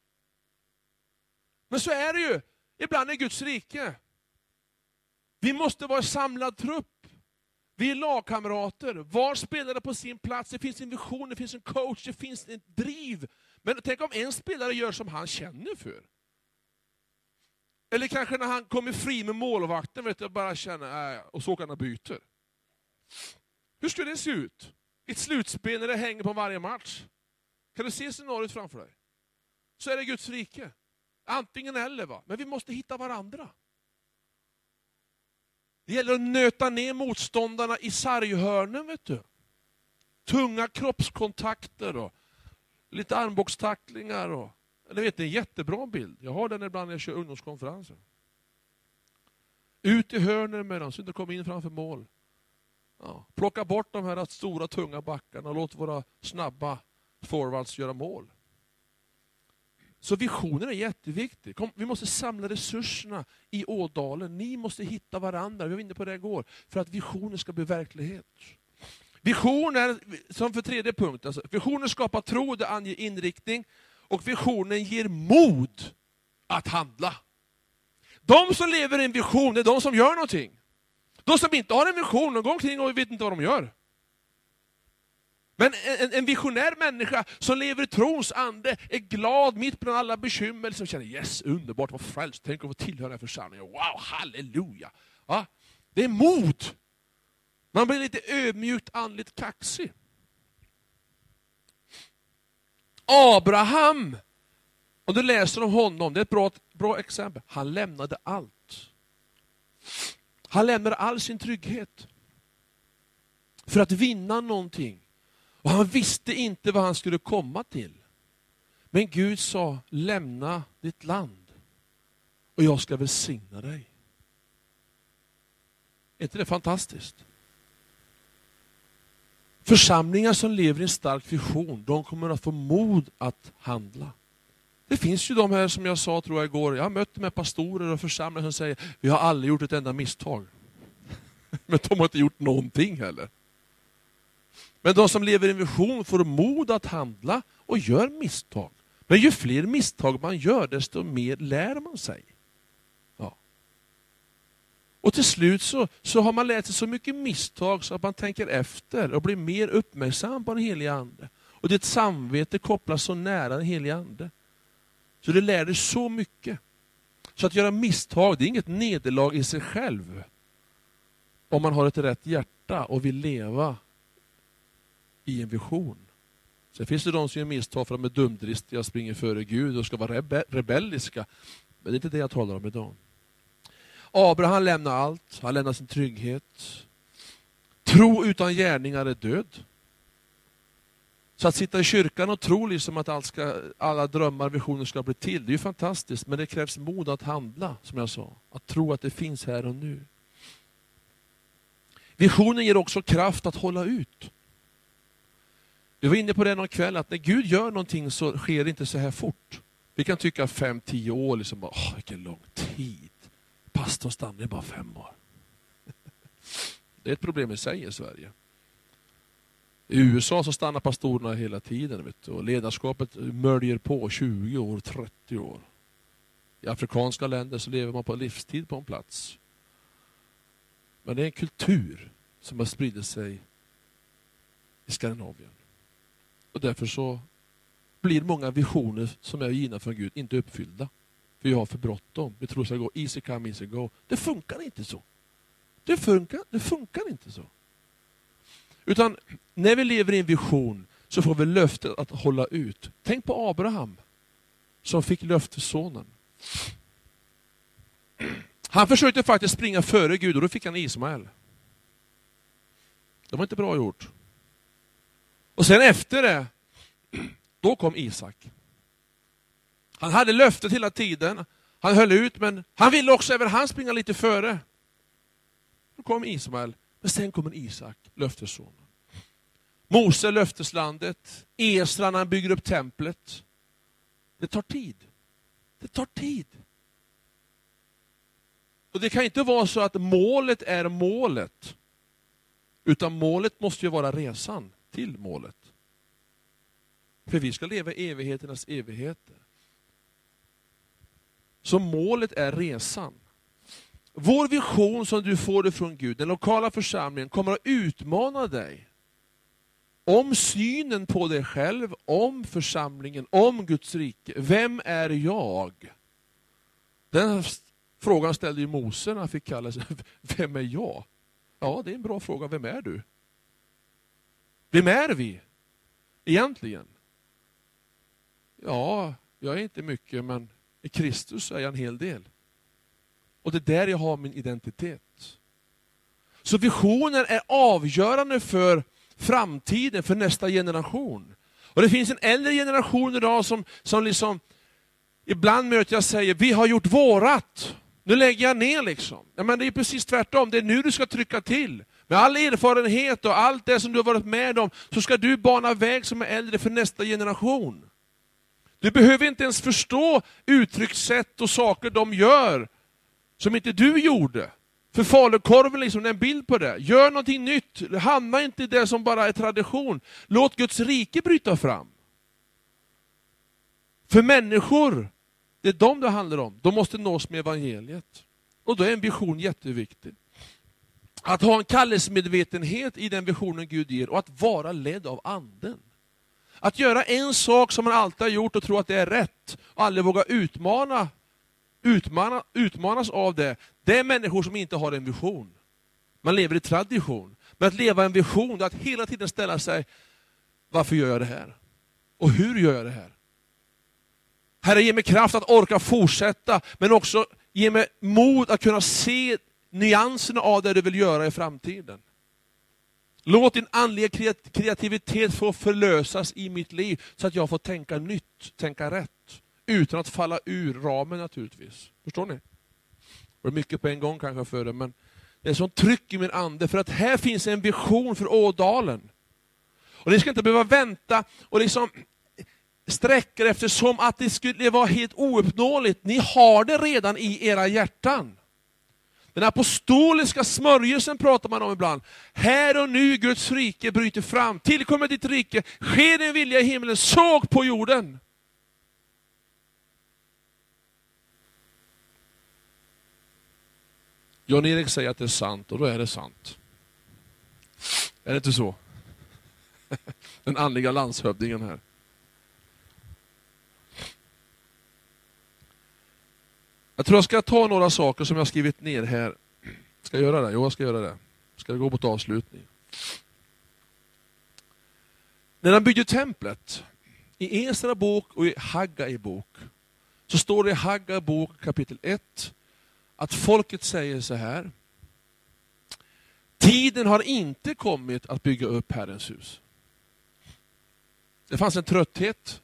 [SPEAKER 1] Men så är det ju. Ibland är Guds rike. Vi måste vara en samlad trupp. Vi är lagkamrater. Var spelare på sin plats. Det finns en vision, det finns en coach, det finns ett driv. Men tänk om en spelare gör som han känner för. Eller kanske när han kommer fri med målvakten, vet du, bara känner, och så kan han byter. Hur skulle det se ut? Ett slutspel när det hänger på varje match. Kan du se scenariot framför dig? Så är det Guds rike. Antingen eller, va? Men vi måste hitta varandra. Det gäller att nöta ner motståndarna i sarghörnen, vet du. Tunga kroppskontakter och lite armbågstacklingar och... Det vet, det är en jättebra bild. Jag har den ibland när jag kör ungdomskonferenser. Ut i hörnen med dem så att de kommer in framför mål. Ja, plocka bort de här stora tunga backarna och låt våra snabba forwards göra mål. Så visionen är jätteviktig. Vi måste samla resurserna i Ådalen. Ni måste hitta varandra. Vi var inne på det igår. För att visionen ska bli verklighet. Vision är, som för tredje punkt, alltså, visionen skapar tro, det anger inriktning. Och visionen ger mod att handla. De som lever i en vision, det är de som gör någonting. De som inte har en vision, de går omkring och vet inte vad de gör. Men en visionär människa som lever i trons ande är glad mitt bland alla bekymmer. Som känner, yes, underbart, vad frälst. Tänk att få tillhöra den församlingen. Wow, halleluja. Ja, det är mod. Man blir lite ödmjukt andligt kaxig. Abraham, och du läser om honom, det är ett bra exempel. Han lämnade allt. Han lämnade all sin trygghet för att vinna någonting. Och han visste inte vad han skulle komma till. Men Gud sa, lämna ditt land och jag ska välsigna dig. Är inte det fantastiskt? Församlingar som lever i en stark vision, de kommer att få mod att handla. Det finns ju de här som jag sa, tror jag igår, jag har mött med pastorer och församlingar som säger, vi har aldrig gjort ett enda misstag. Men de har inte gjort någonting heller. Men de som lever i en vision får mod att handla och gör misstag. Men ju fler misstag man gör, desto mer lär man sig. Ja. Och till slut så har man lärt sig så mycket misstag så att man tänker efter och blir mer uppmärksam på den heliga ande. Och ditt samvete kopplas så nära den heliga ande. Så det lär dig så mycket. Så att göra misstag, det är inget nederlag i sig själv. Om man har ett rätt hjärta och vill leva i en vision. Sen finns det de som gör misstag för att de är dumdristiga och springer före Gud och ska vara rebelliska. Men det är inte det jag talar om idag. Abraham lämnar allt. Han lämnar sin trygghet. Tro utan gärningar är död. Så att sitta i kyrkan och tro liksom att alla drömmar och visioner ska bli till, det är ju fantastiskt. Men det krävs mod att handla, som jag sa. Att tro att det finns här och nu. Visionen ger också kraft att hålla ut. Vi var inne på det någon kväll, att när Gud gör någonting så sker det inte så här fort. Vi kan tycka 5-10 år, liksom bara, vilken lång tid. Pastorn stannar bara 5 år. Det är ett problem i sig i Sverige. I USA så stannar pastorerna hela tiden, vet du, och ledarskapet möljer på 20 år, 30 år. I afrikanska länder så lever man på livstid på en plats. Men det är en kultur som har spridit sig i Skandinavien. Och därför så blir många visioner som är givna från Gud inte uppfyllda. För vi har för bråttom. Vi tror att det ska gå easy come, easy go. Det funkar inte så. Det funkar inte så. Utan när vi lever i en vision så får vi löftet att hålla ut. Tänk på Abraham som fick löftessonen. Han försökte faktiskt springa före Gud och då fick han Ismael. Det var inte bra gjort. Och sen efter det, då kom Isak. Han hade löftet hela tiden. Han höll ut, men han ville också även han springa lite före. Då kom Ismael, men sen kommer Isak, löftessonen. Mose, löfteslandet. Esra, när han bygger upp templet. Det tar tid. Det tar tid. Och det kan inte vara så att målet är målet. Utan målet måste ju vara resan till målet. För vi ska leva evigheternas evigheter. Så målet är resan. Vår vision som du får det från Gud, den lokala församlingen, kommer att utmana dig. Om synen på dig själv, om församlingen, om Guds rike. Vem är jag? Den frågan ställde ju Mose när han fick kalla sig. Vem är jag? Ja, det är en bra fråga. Vem är du? Vem är vi? Egentligen? Ja, jag är inte mycket, men i Kristus är jag en hel del. Och det är där jag har min identitet. Så visionen är avgörande för framtiden, för nästa generation. Och det finns en äldre generation idag som liksom ibland möter jag säger, vi har gjort vårat. Nu lägger jag ner liksom. Ja, men det är precis tvärtom. Det är nu du ska trycka till. Med all erfarenhet och allt det som du har varit med om, så ska du bana väg som är äldre för nästa generation. Du behöver inte ens förstå uttryckssätt och saker de gör som inte du gjorde. För falukorven liksom, är en bild på det. Gör någonting nytt. Hamna inte i det som bara är tradition. Låt Guds rike bryta fram. För människor, det är dem det handlar om. De måste nås med evangeliet. Och då är en vision jätteviktig. Att ha en kallelsemedvetenhet i den visionen Gud ger och att vara ledd av anden. Att göra en sak som man alltid har gjort och tro att det är rätt och aldrig våga utmanas av det. Det är människor som inte har en vision. Man lever i tradition. Men att leva en vision är att hela tiden ställa sig, varför gör jag det här? Och hur gör jag det här? Herre, ge mig kraft att orka fortsätta, men också ge mig mod att kunna se nyanserna av det du vill göra i framtiden. Låt din andliga kreativitet få förlösas i mitt liv så att jag får tänka nytt, tänka rätt. Utan att falla ur ramen naturligtvis. Förstår ni? Det är mycket på en gång kanske för det, men det är sånt tryck i min ande för att här finns en vision för Ådalen. Och ni ska inte behöva vänta och liksom sträcka efter som att det skulle vara helt ouppnåeligt. Ni har det redan i era hjärtan. Den apostoliska smörjelsen pratar man om ibland. Här och nu Guds rike bryter fram. Tillkommer ditt rike. Sker din vilja i himlen, såg på jorden. Jan-Erik säger att det är sant och då är det sant. Är det inte så? Den andliga landshövdingen här. Jag tror jag ska ta några saker som jag skrivit ner här. Ska jag göra det? Jo, jag ska göra det. Ska det gå mot avslutning. När han byggde templet, i Esra bok och i Haggai bok, så står det i Haggai bok kapitel 1 att folket säger så här: tiden har inte kommit att bygga upp Herrens hus. Det fanns en trötthet.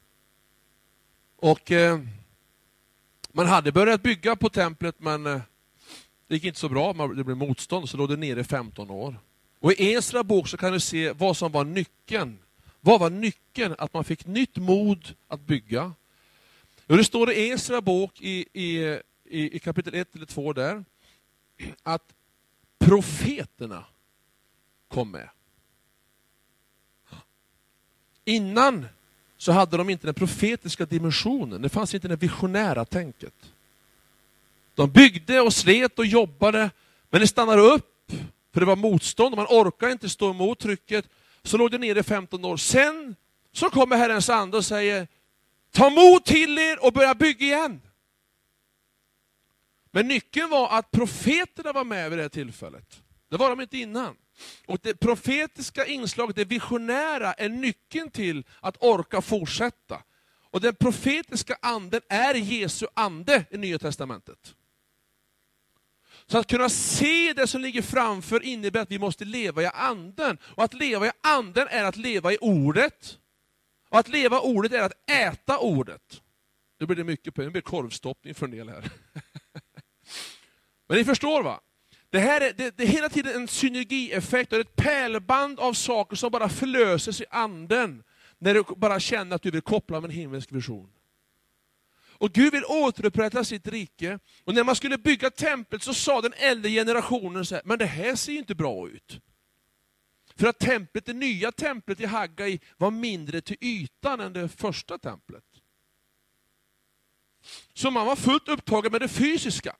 [SPEAKER 1] Och man hade börjat bygga på templet, men det gick inte så bra. Det blev motstånd, så låg det nere i 15 år. Och i Esra bok så kan du se vad som var nyckeln. Vad var nyckeln? Att man fick nytt mod att bygga. Och det står i Esra bok i kapitel 1 eller 2 där att profeterna kom med. Innan så hade de inte den profetiska dimensionen. Det fanns inte det visionära tänket. De byggde och slet och jobbade, men det stannade upp för det var motstånd och man orkade inte stå emot trycket. Så låg det nere i 15 år. Sen så kommer Herrens ande och säger: ta mod till er och börja bygga igen. Men nyckeln var att profeterna var med vid det här tillfället. Det var de inte innan. Och det profetiska inslaget, det visionära, är nyckeln till att orka fortsätta. Och den profetiska anden är Jesu ande i Nya testamentet. Så att kunna se det som ligger framför innebär att vi måste leva i anden. Och att leva i anden är att leva i ordet. Och att leva i ordet är att äta ordet. Nu blir det mycket på, nu blir det korvstoppning för en del här. Men ni förstår va? Det här det är hela tiden en synergieffekt och ett pärlband av saker som bara förlöses i anden. När du bara känner att du vill koppla med en himmelsk vision. Och Gud vill återupprätta sitt rike. Och när man skulle bygga templet så sa den äldre generationen så här, men det här ser ju inte bra ut. För att det nya templet i Haggai var mindre till ytan än det första templet. Så man var fullt upptagen med det fysiska.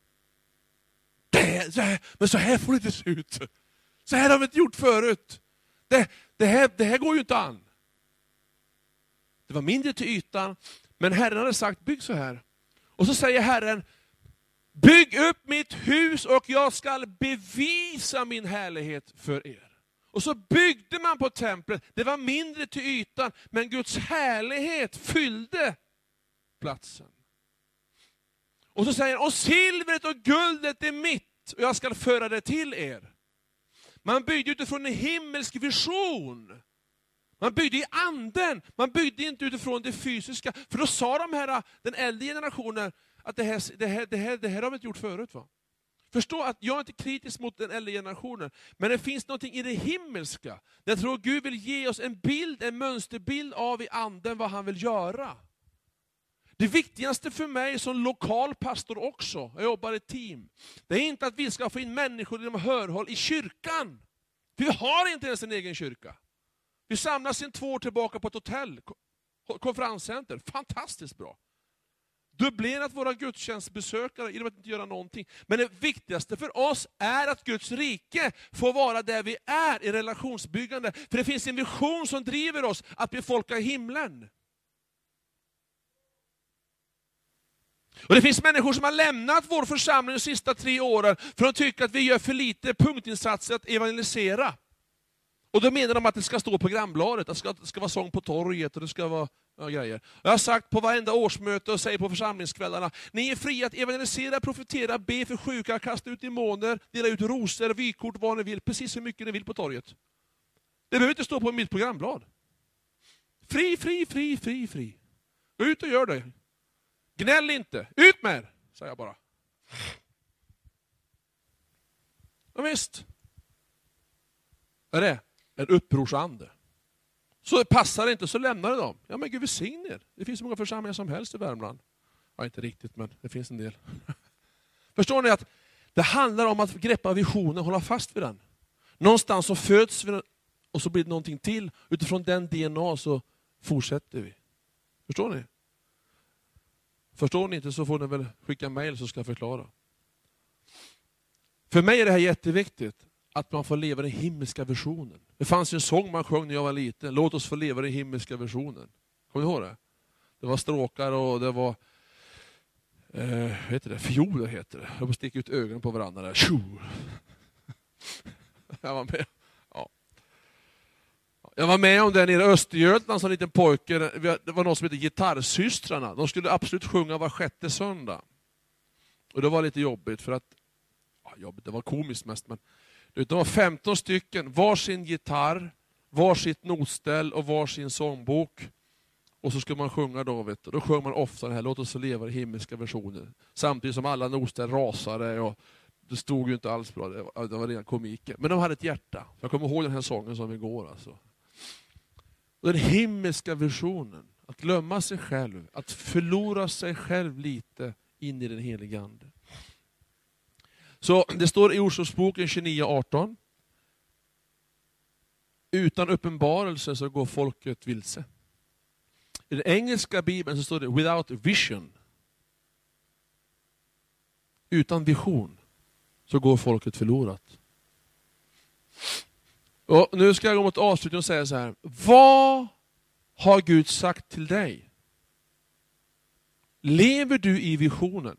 [SPEAKER 1] Men så här får det inte se ut. Så här har vi inte gjort förut. Det här går ju inte an. Det var mindre till ytan, men Herren hade sagt bygg så här. Och så säger Herren, bygg upp mitt hus och jag ska bevisa min härlighet för er. Och så byggde man på templet. Det var mindre till ytan, men Guds härlighet fyllde platsen. Och så säger han, och silvret och guldet är mitt och jag ska föra det till er. Man byggde utifrån en himmelsk vision. Man byggde i anden. Man byggde inte utifrån det fysiska. För då sa den äldre generationen att det här har vi inte gjort förut. Va? Förstå att jag är inte kritisk mot den äldre generationen. Men det finns något i det himmelska. Jag tror Gud vill ge oss en mönsterbild av i anden vad han vill göra. Det viktigaste för mig som lokal pastor också, jag jobbar i team, det är inte att vi ska få in människor inom hörhåll i kyrkan. För vi har inte ens en egen kyrka. Vi samlas sedan 2 år tillbaka på ett hotell, konferenscenter, fantastiskt bra. Dubblerat våra gudstjänstbesökare genom att inte göra någonting. Men det viktigaste för oss är att Guds rike får vara där vi är i relationsbyggande. För det finns en vision som driver oss att befolka himlen. Och det finns människor som har lämnat vår församling de sista 3 åren för att de tycker att vi gör för lite punktinsatser att evangelisera. Och då menar de att det ska stå på programbladet, att det ska vara sång på torget och det ska vara grejer. Jag har sagt på varenda årsmöte och säger på församlingskvällarna, ni är fria att evangelisera, profetera, be för sjuka, kasta ut demoner, dela ut rosor, vykort, vad ni vill, precis hur mycket ni vill på torget. Det behöver inte stå på mitt programblad. Fri. Gå ut och gör det. Gnäll inte. Ut med er, säger jag bara. Ja, visst. Är det en upprorsande? Så passar det inte, så lämnar det dem. Ja, men Gud välsigne er. Det finns så många församlingar som helst i Värmland. Ja, inte riktigt, men det finns en del. Förstår ni att det handlar om att greppa visionen och hålla fast vid den. Någonstans så föds vi och så blir det någonting till. Utifrån den DNA så fortsätter vi. Förstår ni? Förstår ni inte så får ni väl skicka mejl så ska jag förklara. För mig är det här jätteviktigt. Att man får leva den himmelska visionen. Det fanns en sång man sjöng när jag var liten. Låt oss få leva den himmelska visionen. Kommer ni ihåg det? Det var stråkar och det var fioler heter det. Jag får sticka ut ögonen på varandra där. Jag var med. Ja. Jag var med om det nere i Östergötland som liten pojke. Det var någon som hette Gitarrsystrarna. De skulle absolut sjunga var 6:e söndag. Och det var lite jobbigt för att det var komiskt mest, men det var 15 stycken, varsin gitarr, varsitt notställ och varsin sångbok. Och så skulle man sjunga David. Och då sjöng man ofta det här, låt oss leva i himmelska versioner. Samtidigt som alla notställ rasade och det stod ju inte alls bra. Det var redan komiker. Men de hade ett hjärta. Jag kommer ihåg den här sången som igår. Alltså. Och den himmelska versionen, att glömma sig själv, att förlora sig själv lite in i den heliga ande. Så det står i Ordspråksboken 29:18. Utan uppenbarelse så går folket vilse. I den engelska bibeln så står det without vision. Utan vision så går folket förlorat. Och nu ska jag gå mot avslutning och säga så här. Vad har Gud sagt till dig? Lever du i visionen?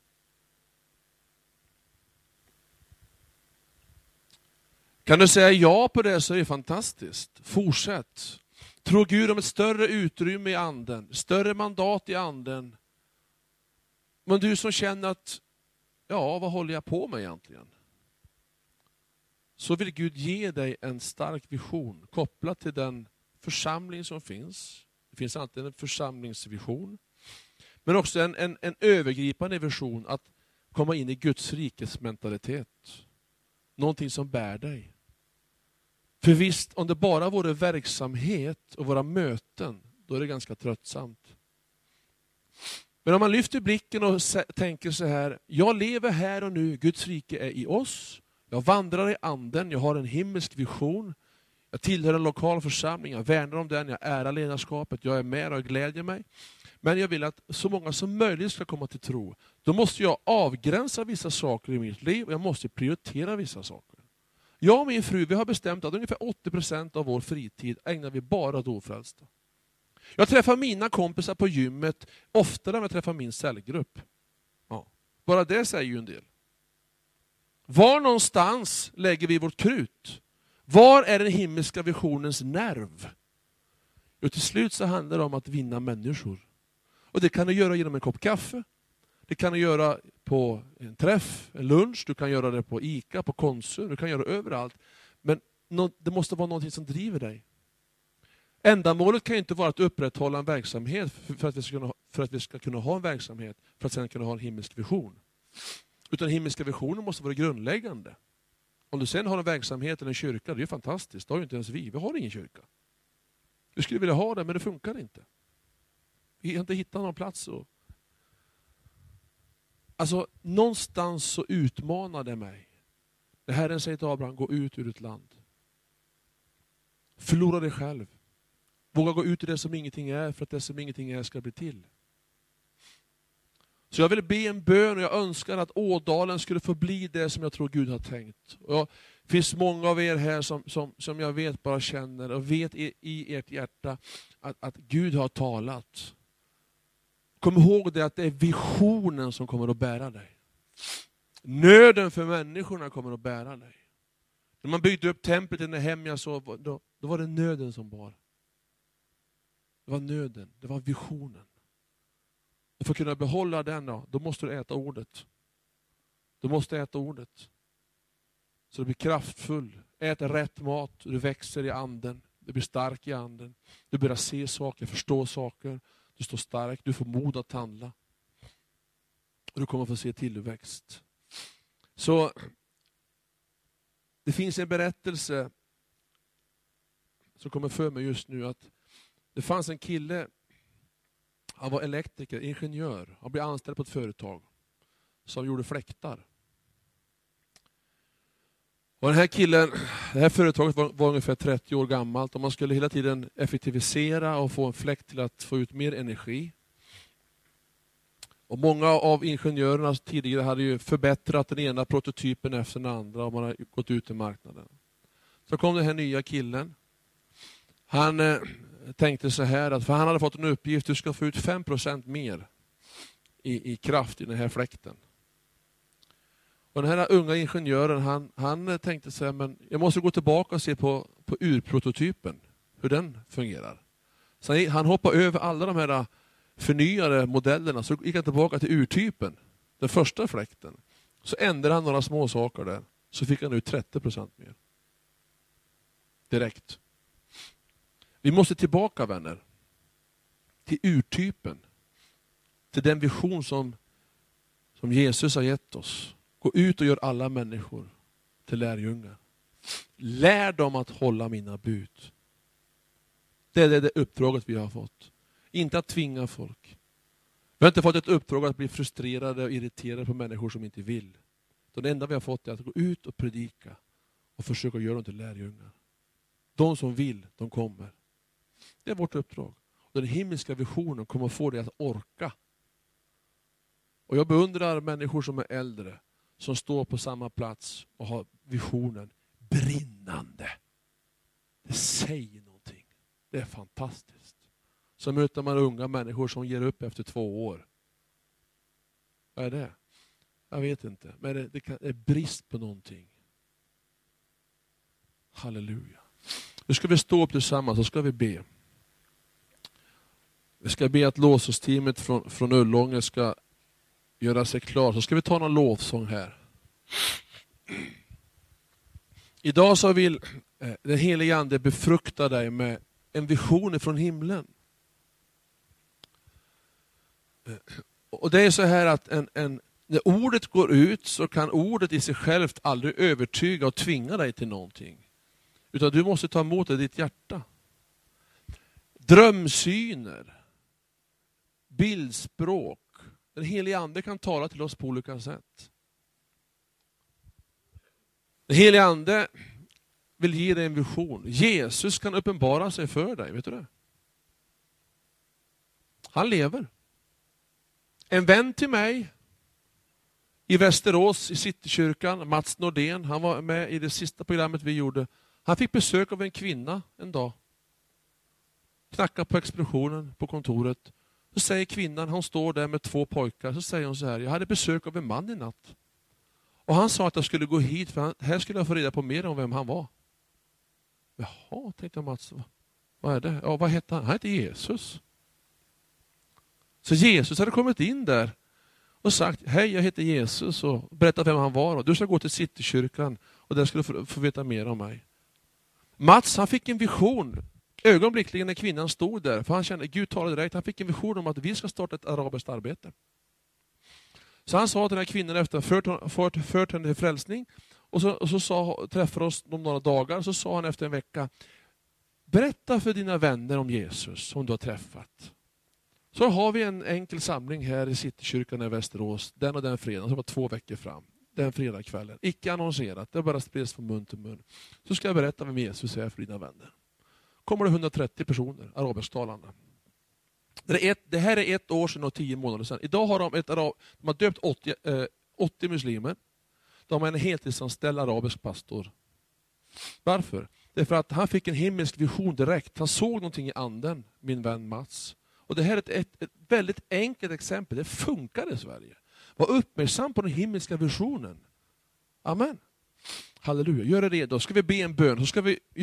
[SPEAKER 1] Kan du säga ja på det så är det fantastiskt. Fortsätt. Tror Gud om ett större utrymme i anden. Större mandat i anden. Men du som känner att ja, vad håller jag på med egentligen? Så vill Gud ge dig en stark vision kopplat till den församling som finns. Det finns alltid en församlingsvision. Men också en övergripande vision att komma in i Guds rikes mentalitet. Någonting som bär dig. För visst, om det bara vore verksamhet och våra möten, då är det ganska tröttsamt. Men om man lyfter blicken och tänker så här, jag lever här och nu, Guds rike är i oss. Jag vandrar i anden, jag har en himmelsk vision. Jag tillhör en lokal församling, jag värnar om den, jag ärar ledarskapet, jag är med och glädjer mig. Men jag vill att så många som möjligt ska komma till tro. Då måste jag avgränsa vissa saker i mitt liv och jag måste prioritera vissa saker. Jag och min fru, vi har bestämt att ungefär 80% av vår fritid ägnar vi bara åt ofrälsta. Jag träffar mina kompisar på gymmet oftare än jag träffar min cellgrupp. Ja. Bara det säger ju en del. Var någonstans lägger vi vårt krut? Var är den himmelska visionens nerv? Och till slut så handlar det om att vinna människor. Och det kan du göra genom en kopp kaffe. Det kan du göra på en träff, en lunch. Du kan göra det på ICA, på Konsum. Du kan göra det överallt. Men det måste vara något som driver dig. Ändamålet kan ju inte vara att upprätthålla en verksamhet för att vi ska kunna ha en verksamhet. För att sedan kunna ha en himmelsk vision. Utan den himmelska visionen måste vara grundläggande. Om du sen har en verksamhet eller en kyrka, det är fantastiskt. Det har ju inte ens vi. Vi har ingen kyrka. Du skulle vilja ha det, men det funkar inte. Vi har inte hittat någon plats. Alltså, någonstans så utmanar det mig. Det Herren säger till Abraham, gå ut ur ett land. Förlora dig själv. Våga gå ut i det som ingenting är, för att det som ingenting är ska bli till. Så jag vill be en bön och jag önskar att Ådalen skulle få bli det som jag tror Gud har tänkt. Och det finns många av er här som jag vet bara känner och vet i ert hjärta att Gud har talat. Kom ihåg det att det är visionen som kommer att bära dig. Nöden för människorna kommer att bära dig. När man byggde upp templet i Nehemja så då var det nöden som bar. Det var nöden, det var visionen. Och för att kunna behålla den då måste du äta ordet. Du måste äta ordet. Så du blir kraftfull. Ät rätt mat, du växer i anden. Du blir stark i anden. Du börjar se saker, förstå saker. Du står stark, du får mod att handla. Och du kommer få se tillväxt. Så det finns en berättelse som kommer för mig just nu att det fanns en kille, han var elektriker, ingenjör. Han blev anställd på ett företag som gjorde fläktar. Och den här killen, det här företaget var ungefär 30 år gammalt och man skulle hela tiden effektivisera och få en fläkt till att få ut mer energi. Och många av ingenjörerna tidigare hade ju förbättrat den ena prototypen efter den andra och man har gått ut i marknaden. Så kom den här nya killen. Han tänkte så här, att för han hade fått en uppgift, du ska få ut 5% mer i kraft i den här fläkten. Och den här unga ingenjören, han tänkte så här, men jag måste gå tillbaka och se på urprototypen, hur den fungerar. Så han hoppade över alla de här förnyade modellerna, så gick han tillbaka till urtypen, den första fläkten. Så ändrade han några små saker där, så fick han ut 30% mer. Direkt. Vi måste tillbaka, vänner, till urtypen, till den vision som Jesus har gett oss. Gå ut och gör alla människor till lärjungar. Lär dem att hålla mina bud. Det är det uppdraget vi har fått. Inte att tvinga folk. Vi har inte fått ett uppdrag att bli frustrerade och irriterade på människor som inte vill. Det enda vi har fått är att gå ut och predika och försöka göra dem till lärjungar. De som vill, de kommer. Det är vårt uppdrag. Och den himmelska visionen kommer att få dig att orka. Och jag beundrar människor som är äldre, som står på samma plats och har visionen brinnande. Det säger någonting. Det är fantastiskt. Så möter man unga människor som ger upp efter 2 år. Vad är det? Jag vet inte. Men det är brist på någonting. Halleluja. Nu ska vi stå upp tillsammans och ska vi be. Vi ska be att låtsasteamet från Ullånge ska göra sig klar, så ska vi ta någon lovsång här. Idag så vill den helige Ande befrukta dig med en vision från himlen. Och det är så här att när ordet går ut så kan ordet i sig självt aldrig övertyga och tvinga dig till någonting. Utan du måste ta emot det i ditt hjärta. Drömsyner, bildspråk. Den helige Ande kan tala till oss på olika sätt. Den helige Ande vill ge dig en vision. Jesus kan uppenbara sig för dig, vet du det? Han lever. En vän till mig i Västerås i Citykyrkan, Mats Nordén, han var med i det sista programmet vi gjorde. Han fick besök av en kvinna en dag. Knackar på expeditionen på kontoret. Så säger kvinnan, hon står där med 2 pojkar, så säger hon så här: jag hade besök av en man i natt. Och han sa att jag skulle gå hit för här skulle jag få reda på mer om vem han var. Jaha, tänkte Mats, vad är det? Ja, vad heter han? Han heter Jesus. Så Jesus hade kommit in där och sagt, hej, jag heter Jesus, och berättat vem han var. Och du ska gå till Citykyrkan och där ska du få veta mer om mig. Mats, han fick en vision ögonblickligen när kvinnan stod där, för han kände, Gud talade direkt, han fick en vision om att vi ska starta ett arabiskt arbete. Så han sa till den här kvinnan efter fört henne till frälsning, och så träffade oss om några dagar, så sa han efter en vecka, berätta för dina vänner om Jesus som du har träffat. Så har vi en enkel samling här i Citykyrkan i Västerås, den och den fredagen, som var 2 veckor fram. Den fredagskvällen. Icke annonserat, det bara spreds från mun till mun. Så ska jag berätta vem Jesus är för dina vänner. Kommer det 130 personer, arabisktalande. Det här är 1 år sedan och 10 månader sedan. Idag har de har döpt 80 muslimer. De har en heltidsanställd arabisk pastor. Varför? Det är för att han fick en himmelsk vision direkt. Han såg någonting i anden, min vän Mats. Och det här är ett väldigt enkelt exempel. Det funkar i Sverige. Var uppmärksam på den himmelska visionen. Amen. Halleluja. Gör det redo. Ska vi be en bön. Så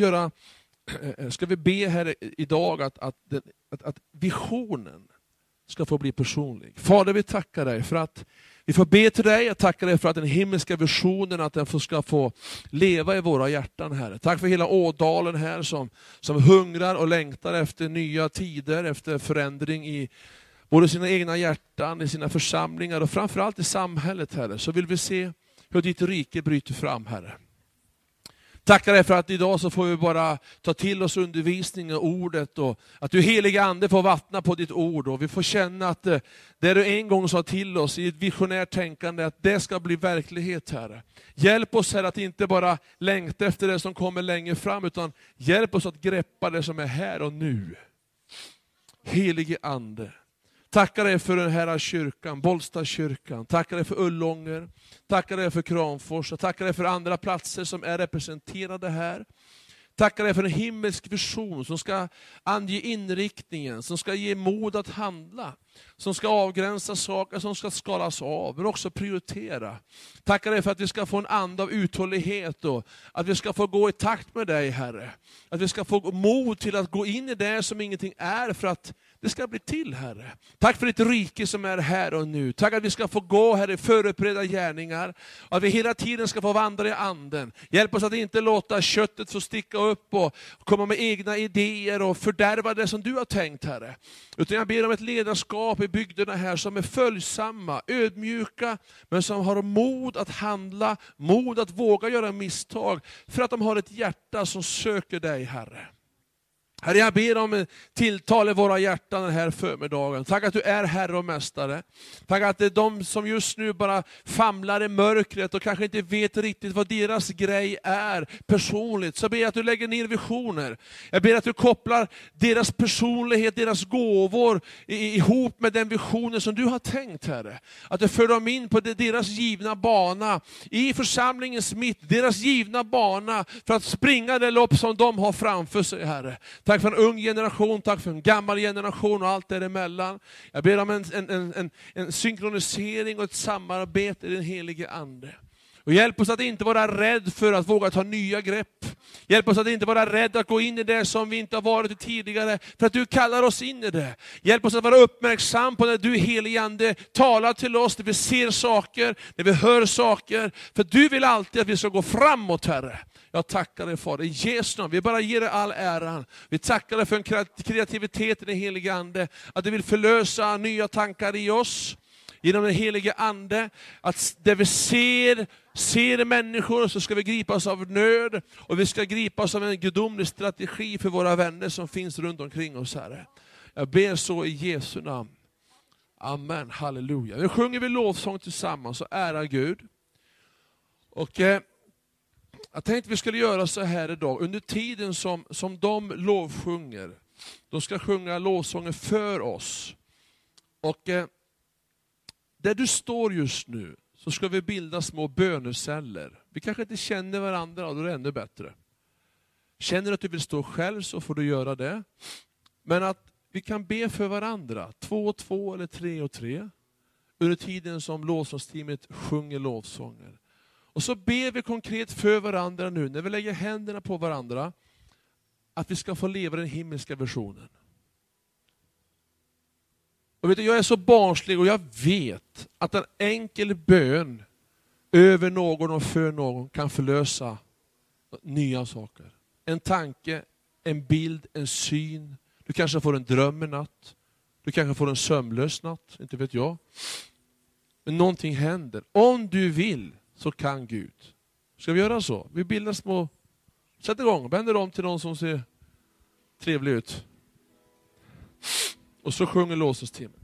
[SPEAKER 1] ska vi be här idag att visionen ska få bli personlig. Fader, vi tackar dig för att vi får be till dig. Jag tackar dig för att den himmelska visionen, att den ska få leva i våra hjärtan, Herre. Tack för hela Ådalen här som hungrar och längtar efter nya tider, efter förändring i både sina egna hjärtan, i sina församlingar och framförallt i samhället, Herre. Så vill vi se hur ditt rike bryter fram, Herre. Tackar dig för att idag så får vi bara ta till oss undervisningen och ordet, och att du heliga ande får vattna på ditt ord, och vi får känna att det du en gång sa till oss i ett visionärt tänkande, att det ska bli verklighet, Herre. Hjälp oss, Herre, att inte bara längta efter det som kommer längre fram, utan hjälp oss att greppa det som är här och nu. Helige ande. Tackar dig för den här kyrkan, Bollstadskyrkan. Tackar dig för Ullånger. Tackar dig för Kramfors. Tackar dig för andra platser som är representerade här. Tackar dig för en himmelsk vision som ska ange inriktningen, som ska ge mod att handla, som ska avgränsa saker, som ska skalas av, men också prioritera. Tackar dig för att vi ska få en ande av uthållighet, och att vi ska få gå i takt med dig, Herre. Att vi ska få mod till att gå in i det som ingenting är, för att det ska bli till, Herre. Tack för ditt rike som är här och nu. Tack att vi ska få gå, Herre, förberedda gärningar. Och att vi hela tiden ska få vandra i anden. Hjälp oss att inte låta köttet få sticka upp och komma med egna idéer och fördärva det som du har tänkt, Herre. Utan jag ber om ett ledarskap i bygderna här som är följsamma, ödmjuka, men som har mod att handla, mod att våga göra misstag, för att de har ett hjärta som söker dig, Herre. Herre, jag ber om tilltal i våra hjärtan den här förmiddagen. Tack att du är Herre och Mästare. Tack att det är de som just nu bara famlar i mörkret och kanske inte vet riktigt vad deras grej är personligt. Så ber jag att du lägger ner visioner. Jag ber att du kopplar deras personlighet, deras gåvor ihop med den visionen som du har tänkt, Herre. Att du för dem in på deras givna bana, i församlingens mitt, deras givna bana, för att springa det lopp som de har framför sig, Herre. Tack för en ung generation, tack för en gammal generation och allt däremellan. Jag ber om en synkronisering och ett samarbete i den helige ande. Och hjälp oss att inte vara rädd för att våga ta nya grepp. Hjälp oss att inte vara rädd att gå in i det som vi inte har varit i tidigare. För att du kallar oss in i det. Hjälp oss att vara uppmärksam på när du, helige Ande, talar till oss. När vi ser saker, när vi hör saker. För du vill alltid att vi ska gå framåt, Herre. Jag tackar dig, Fader. I Jesu namn, vi bara ger dig all äran. Vi tackar dig för en kreativitet i den helige Ande. Att du vill förlösa nya tankar i oss. Genom den helige Ande, att där vi ser människor, så ska vi gripas av nöd, och vi ska gripas av en gudomlig strategi för våra vänner som finns runt omkring oss, Herre. Jag ber så i Jesu namn. Amen, halleluja. Nu sjunger vi lovsång tillsammans och ära Gud. Och jag tänkte vi skulle göra så här idag, under tiden som de lovsjunger, de ska sjunga lovsånger för oss. Och där du står just nu så ska vi bilda små böneceller. Vi kanske inte känner varandra, och då är det ännu bättre. Känner du att du vill stå själv så får du göra det. Men att vi kan be för varandra, 2 och 2 eller 3 och 3. Under tiden som lovsångsteamet sjunger lovsånger. Och så ber vi konkret för varandra nu, när vi lägger händerna på varandra, att vi ska få leva den himmelska versionen. Och vet du, jag är så barnslig och jag vet att en enkel bön över någon och för någon kan förlösa nya saker. En tanke, en bild, en syn. Du kanske får en dröm en natt. Du kanske får en sömnlös natt, inte vet jag. Men någonting händer. Om du vill så kan Gud. Ska vi göra så? Vi bildar små... Sätt igång, vänder om till någon som ser trevlig ut. Och så sjunger lovsångsteamet.